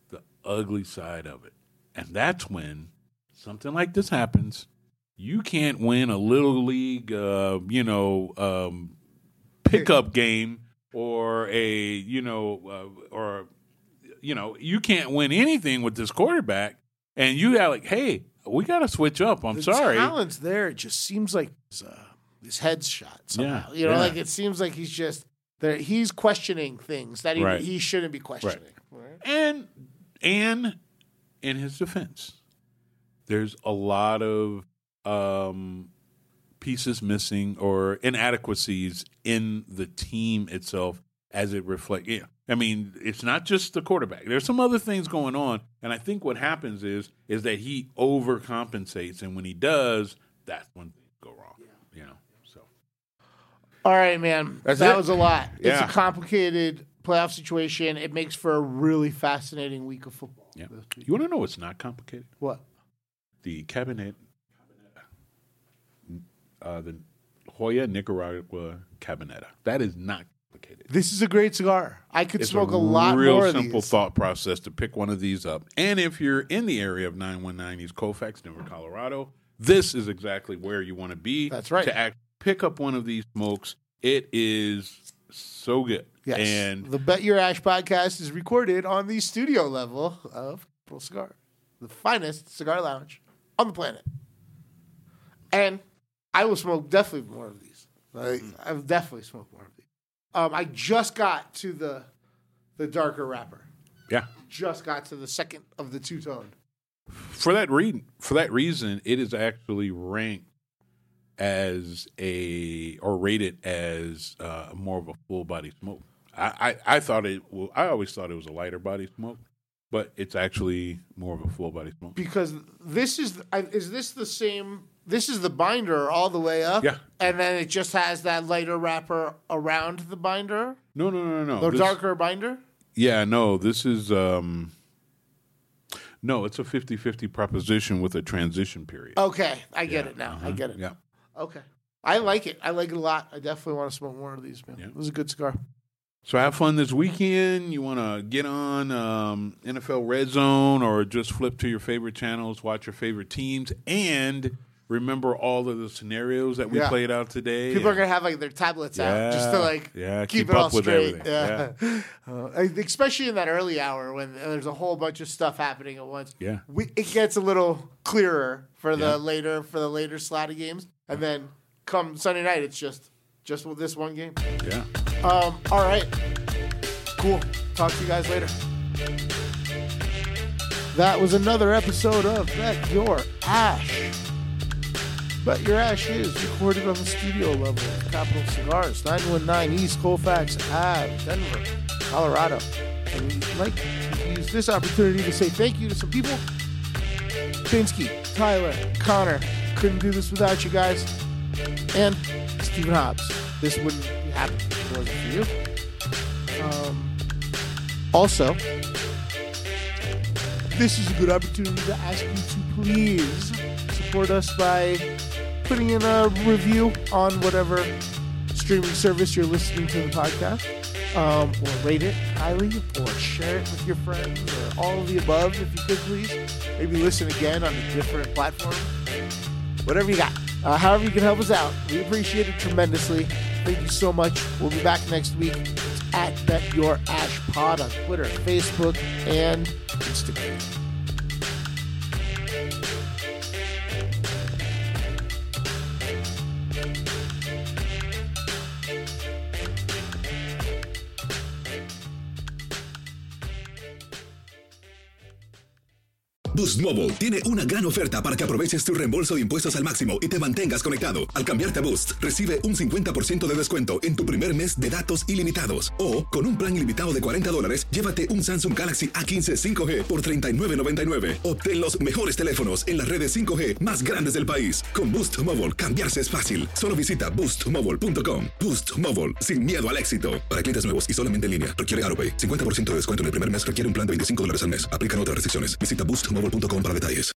ugly side of it. And that's when something like this happens. You can't win a little league, uh, you know, um, pickup game or a, you know, uh, or, you know, you can't win anything with this quarterback. And you got like, hey, we got to switch up. I'm the sorry. The talent's there. It just seems like his, uh, his head's shot somehow. Yeah, you know, yeah. like it seems like he's just there. He's questioning things that he, Right. he shouldn't be questioning. Right. And, and in his defense, there's a lot of um, pieces missing or inadequacies in the team itself as it reflects. Yeah. I mean, it's not just the quarterback. There's some other things going on, and I think what happens is is that he overcompensates, and when he does, that's when things go wrong. Yeah. You know, so. All right, man. That's that it. was a lot. Yeah. It's a complicated playoff situation. It makes for a really fascinating week of football. Yeah. You want to know what's not complicated? What? The cabinet, uh, the Hoya Nicaragua Cabineta. That is not complicated. This is a great cigar. I could It's smoke a, a lot real more of simple these. thought process to pick one of these up. And if you're in the area of nine one nine East Colfax, Denver, Colorado, this is exactly where you want to be. That's right. To act, pick up one of these smokes. It is so good. Yes. And the Bet Your Ash podcast is recorded on the studio level of Capital Cigar, the finest cigar lounge on the planet. And I will smoke definitely more of these. Like, I've definitely smoked more of these. Um, I just got to the the darker wrapper. yeah. Just got to the second of the two tone. For that re- for that reason, it is actually ranked as a or rated as uh, more of a full body smoke. I, I, I thought it. Well, I always thought it was a lighter body smoke, but it's actually more of a full body smoke. Because this is I- is this the same? This is the binder all the way up. Yeah. And then it just has that lighter wrapper around the binder. No, no, no, no. The This- darker binder. Yeah, no. This is um. No, it's a fifty-fifty proposition with a transition period. Okay, I get Yeah, it now. uh-huh, I get it. Yeah. Okay. I like it. I like it a lot. I definitely want to smoke more of these, man. Yeah. It was a good cigar. So have fun this weekend. You want to get on um, N F L Red Zone or just flip to your favorite channels, watch your favorite teams, and remember all of the scenarios that we Yeah. played out today. People are gonna have like their tablets out just to Yeah. like Yeah, keep, keep it all up with straight. everything. Yeah, Uh, especially in that early hour when there's a whole bunch of stuff happening at once. Yeah. we, it gets a little clearer for the Yeah. later for the later slot of games, and then come Sunday night, it's just just with this one game. Yeah. Um, all right, cool. Talk to you guys later. That was another episode of Bet Your Ash. Bet Your Ash is recorded on the studio level of Capital Cigars, nine one nine East Colfax Ave, Denver, Colorado. And we'd like to use this opportunity to say thank you to some people. Pinsky, Tyler, Connor, couldn't do this without you guys. And Stephen Hobbs. This wouldn't be happening if it wasn't for you. Um, also, this is a good opportunity to ask you to please support us by putting in a review on whatever streaming service you're listening to the podcast, um, or rate it highly, or share it with your friends, or all of the above, if you could please. Maybe listen again on a different platform. Whatever you got. Uh, however you can help us out. We appreciate it tremendously. Thank you so much. We'll be back next week. It's at Bet Your Ash Pod on Twitter, Facebook, and Instagram. Boost Mobile tiene una gran oferta para que aproveches tu reembolso de impuestos al máximo y te mantengas conectado. Al cambiarte a Boost, recibe un cincuenta por ciento de descuento en tu primer mes de datos ilimitados. O, con un plan ilimitado de cuarenta dólares, llévate un Samsung Galaxy A quince cinco G por treinta y nueve noventa y nueve. Obtén los mejores teléfonos en las redes cinco G más grandes del país. Con Boost Mobile, cambiarse es fácil. Solo visita boost mobile punto com. Boost Mobile, sin miedo al éxito. Para clientes nuevos y solamente en línea, requiere AutoPay. cincuenta por ciento de descuento en el primer mes requiere un plan de veinticinco dólares al mes. Aplican otras restricciones. Visita boost mobile punto com para detalles.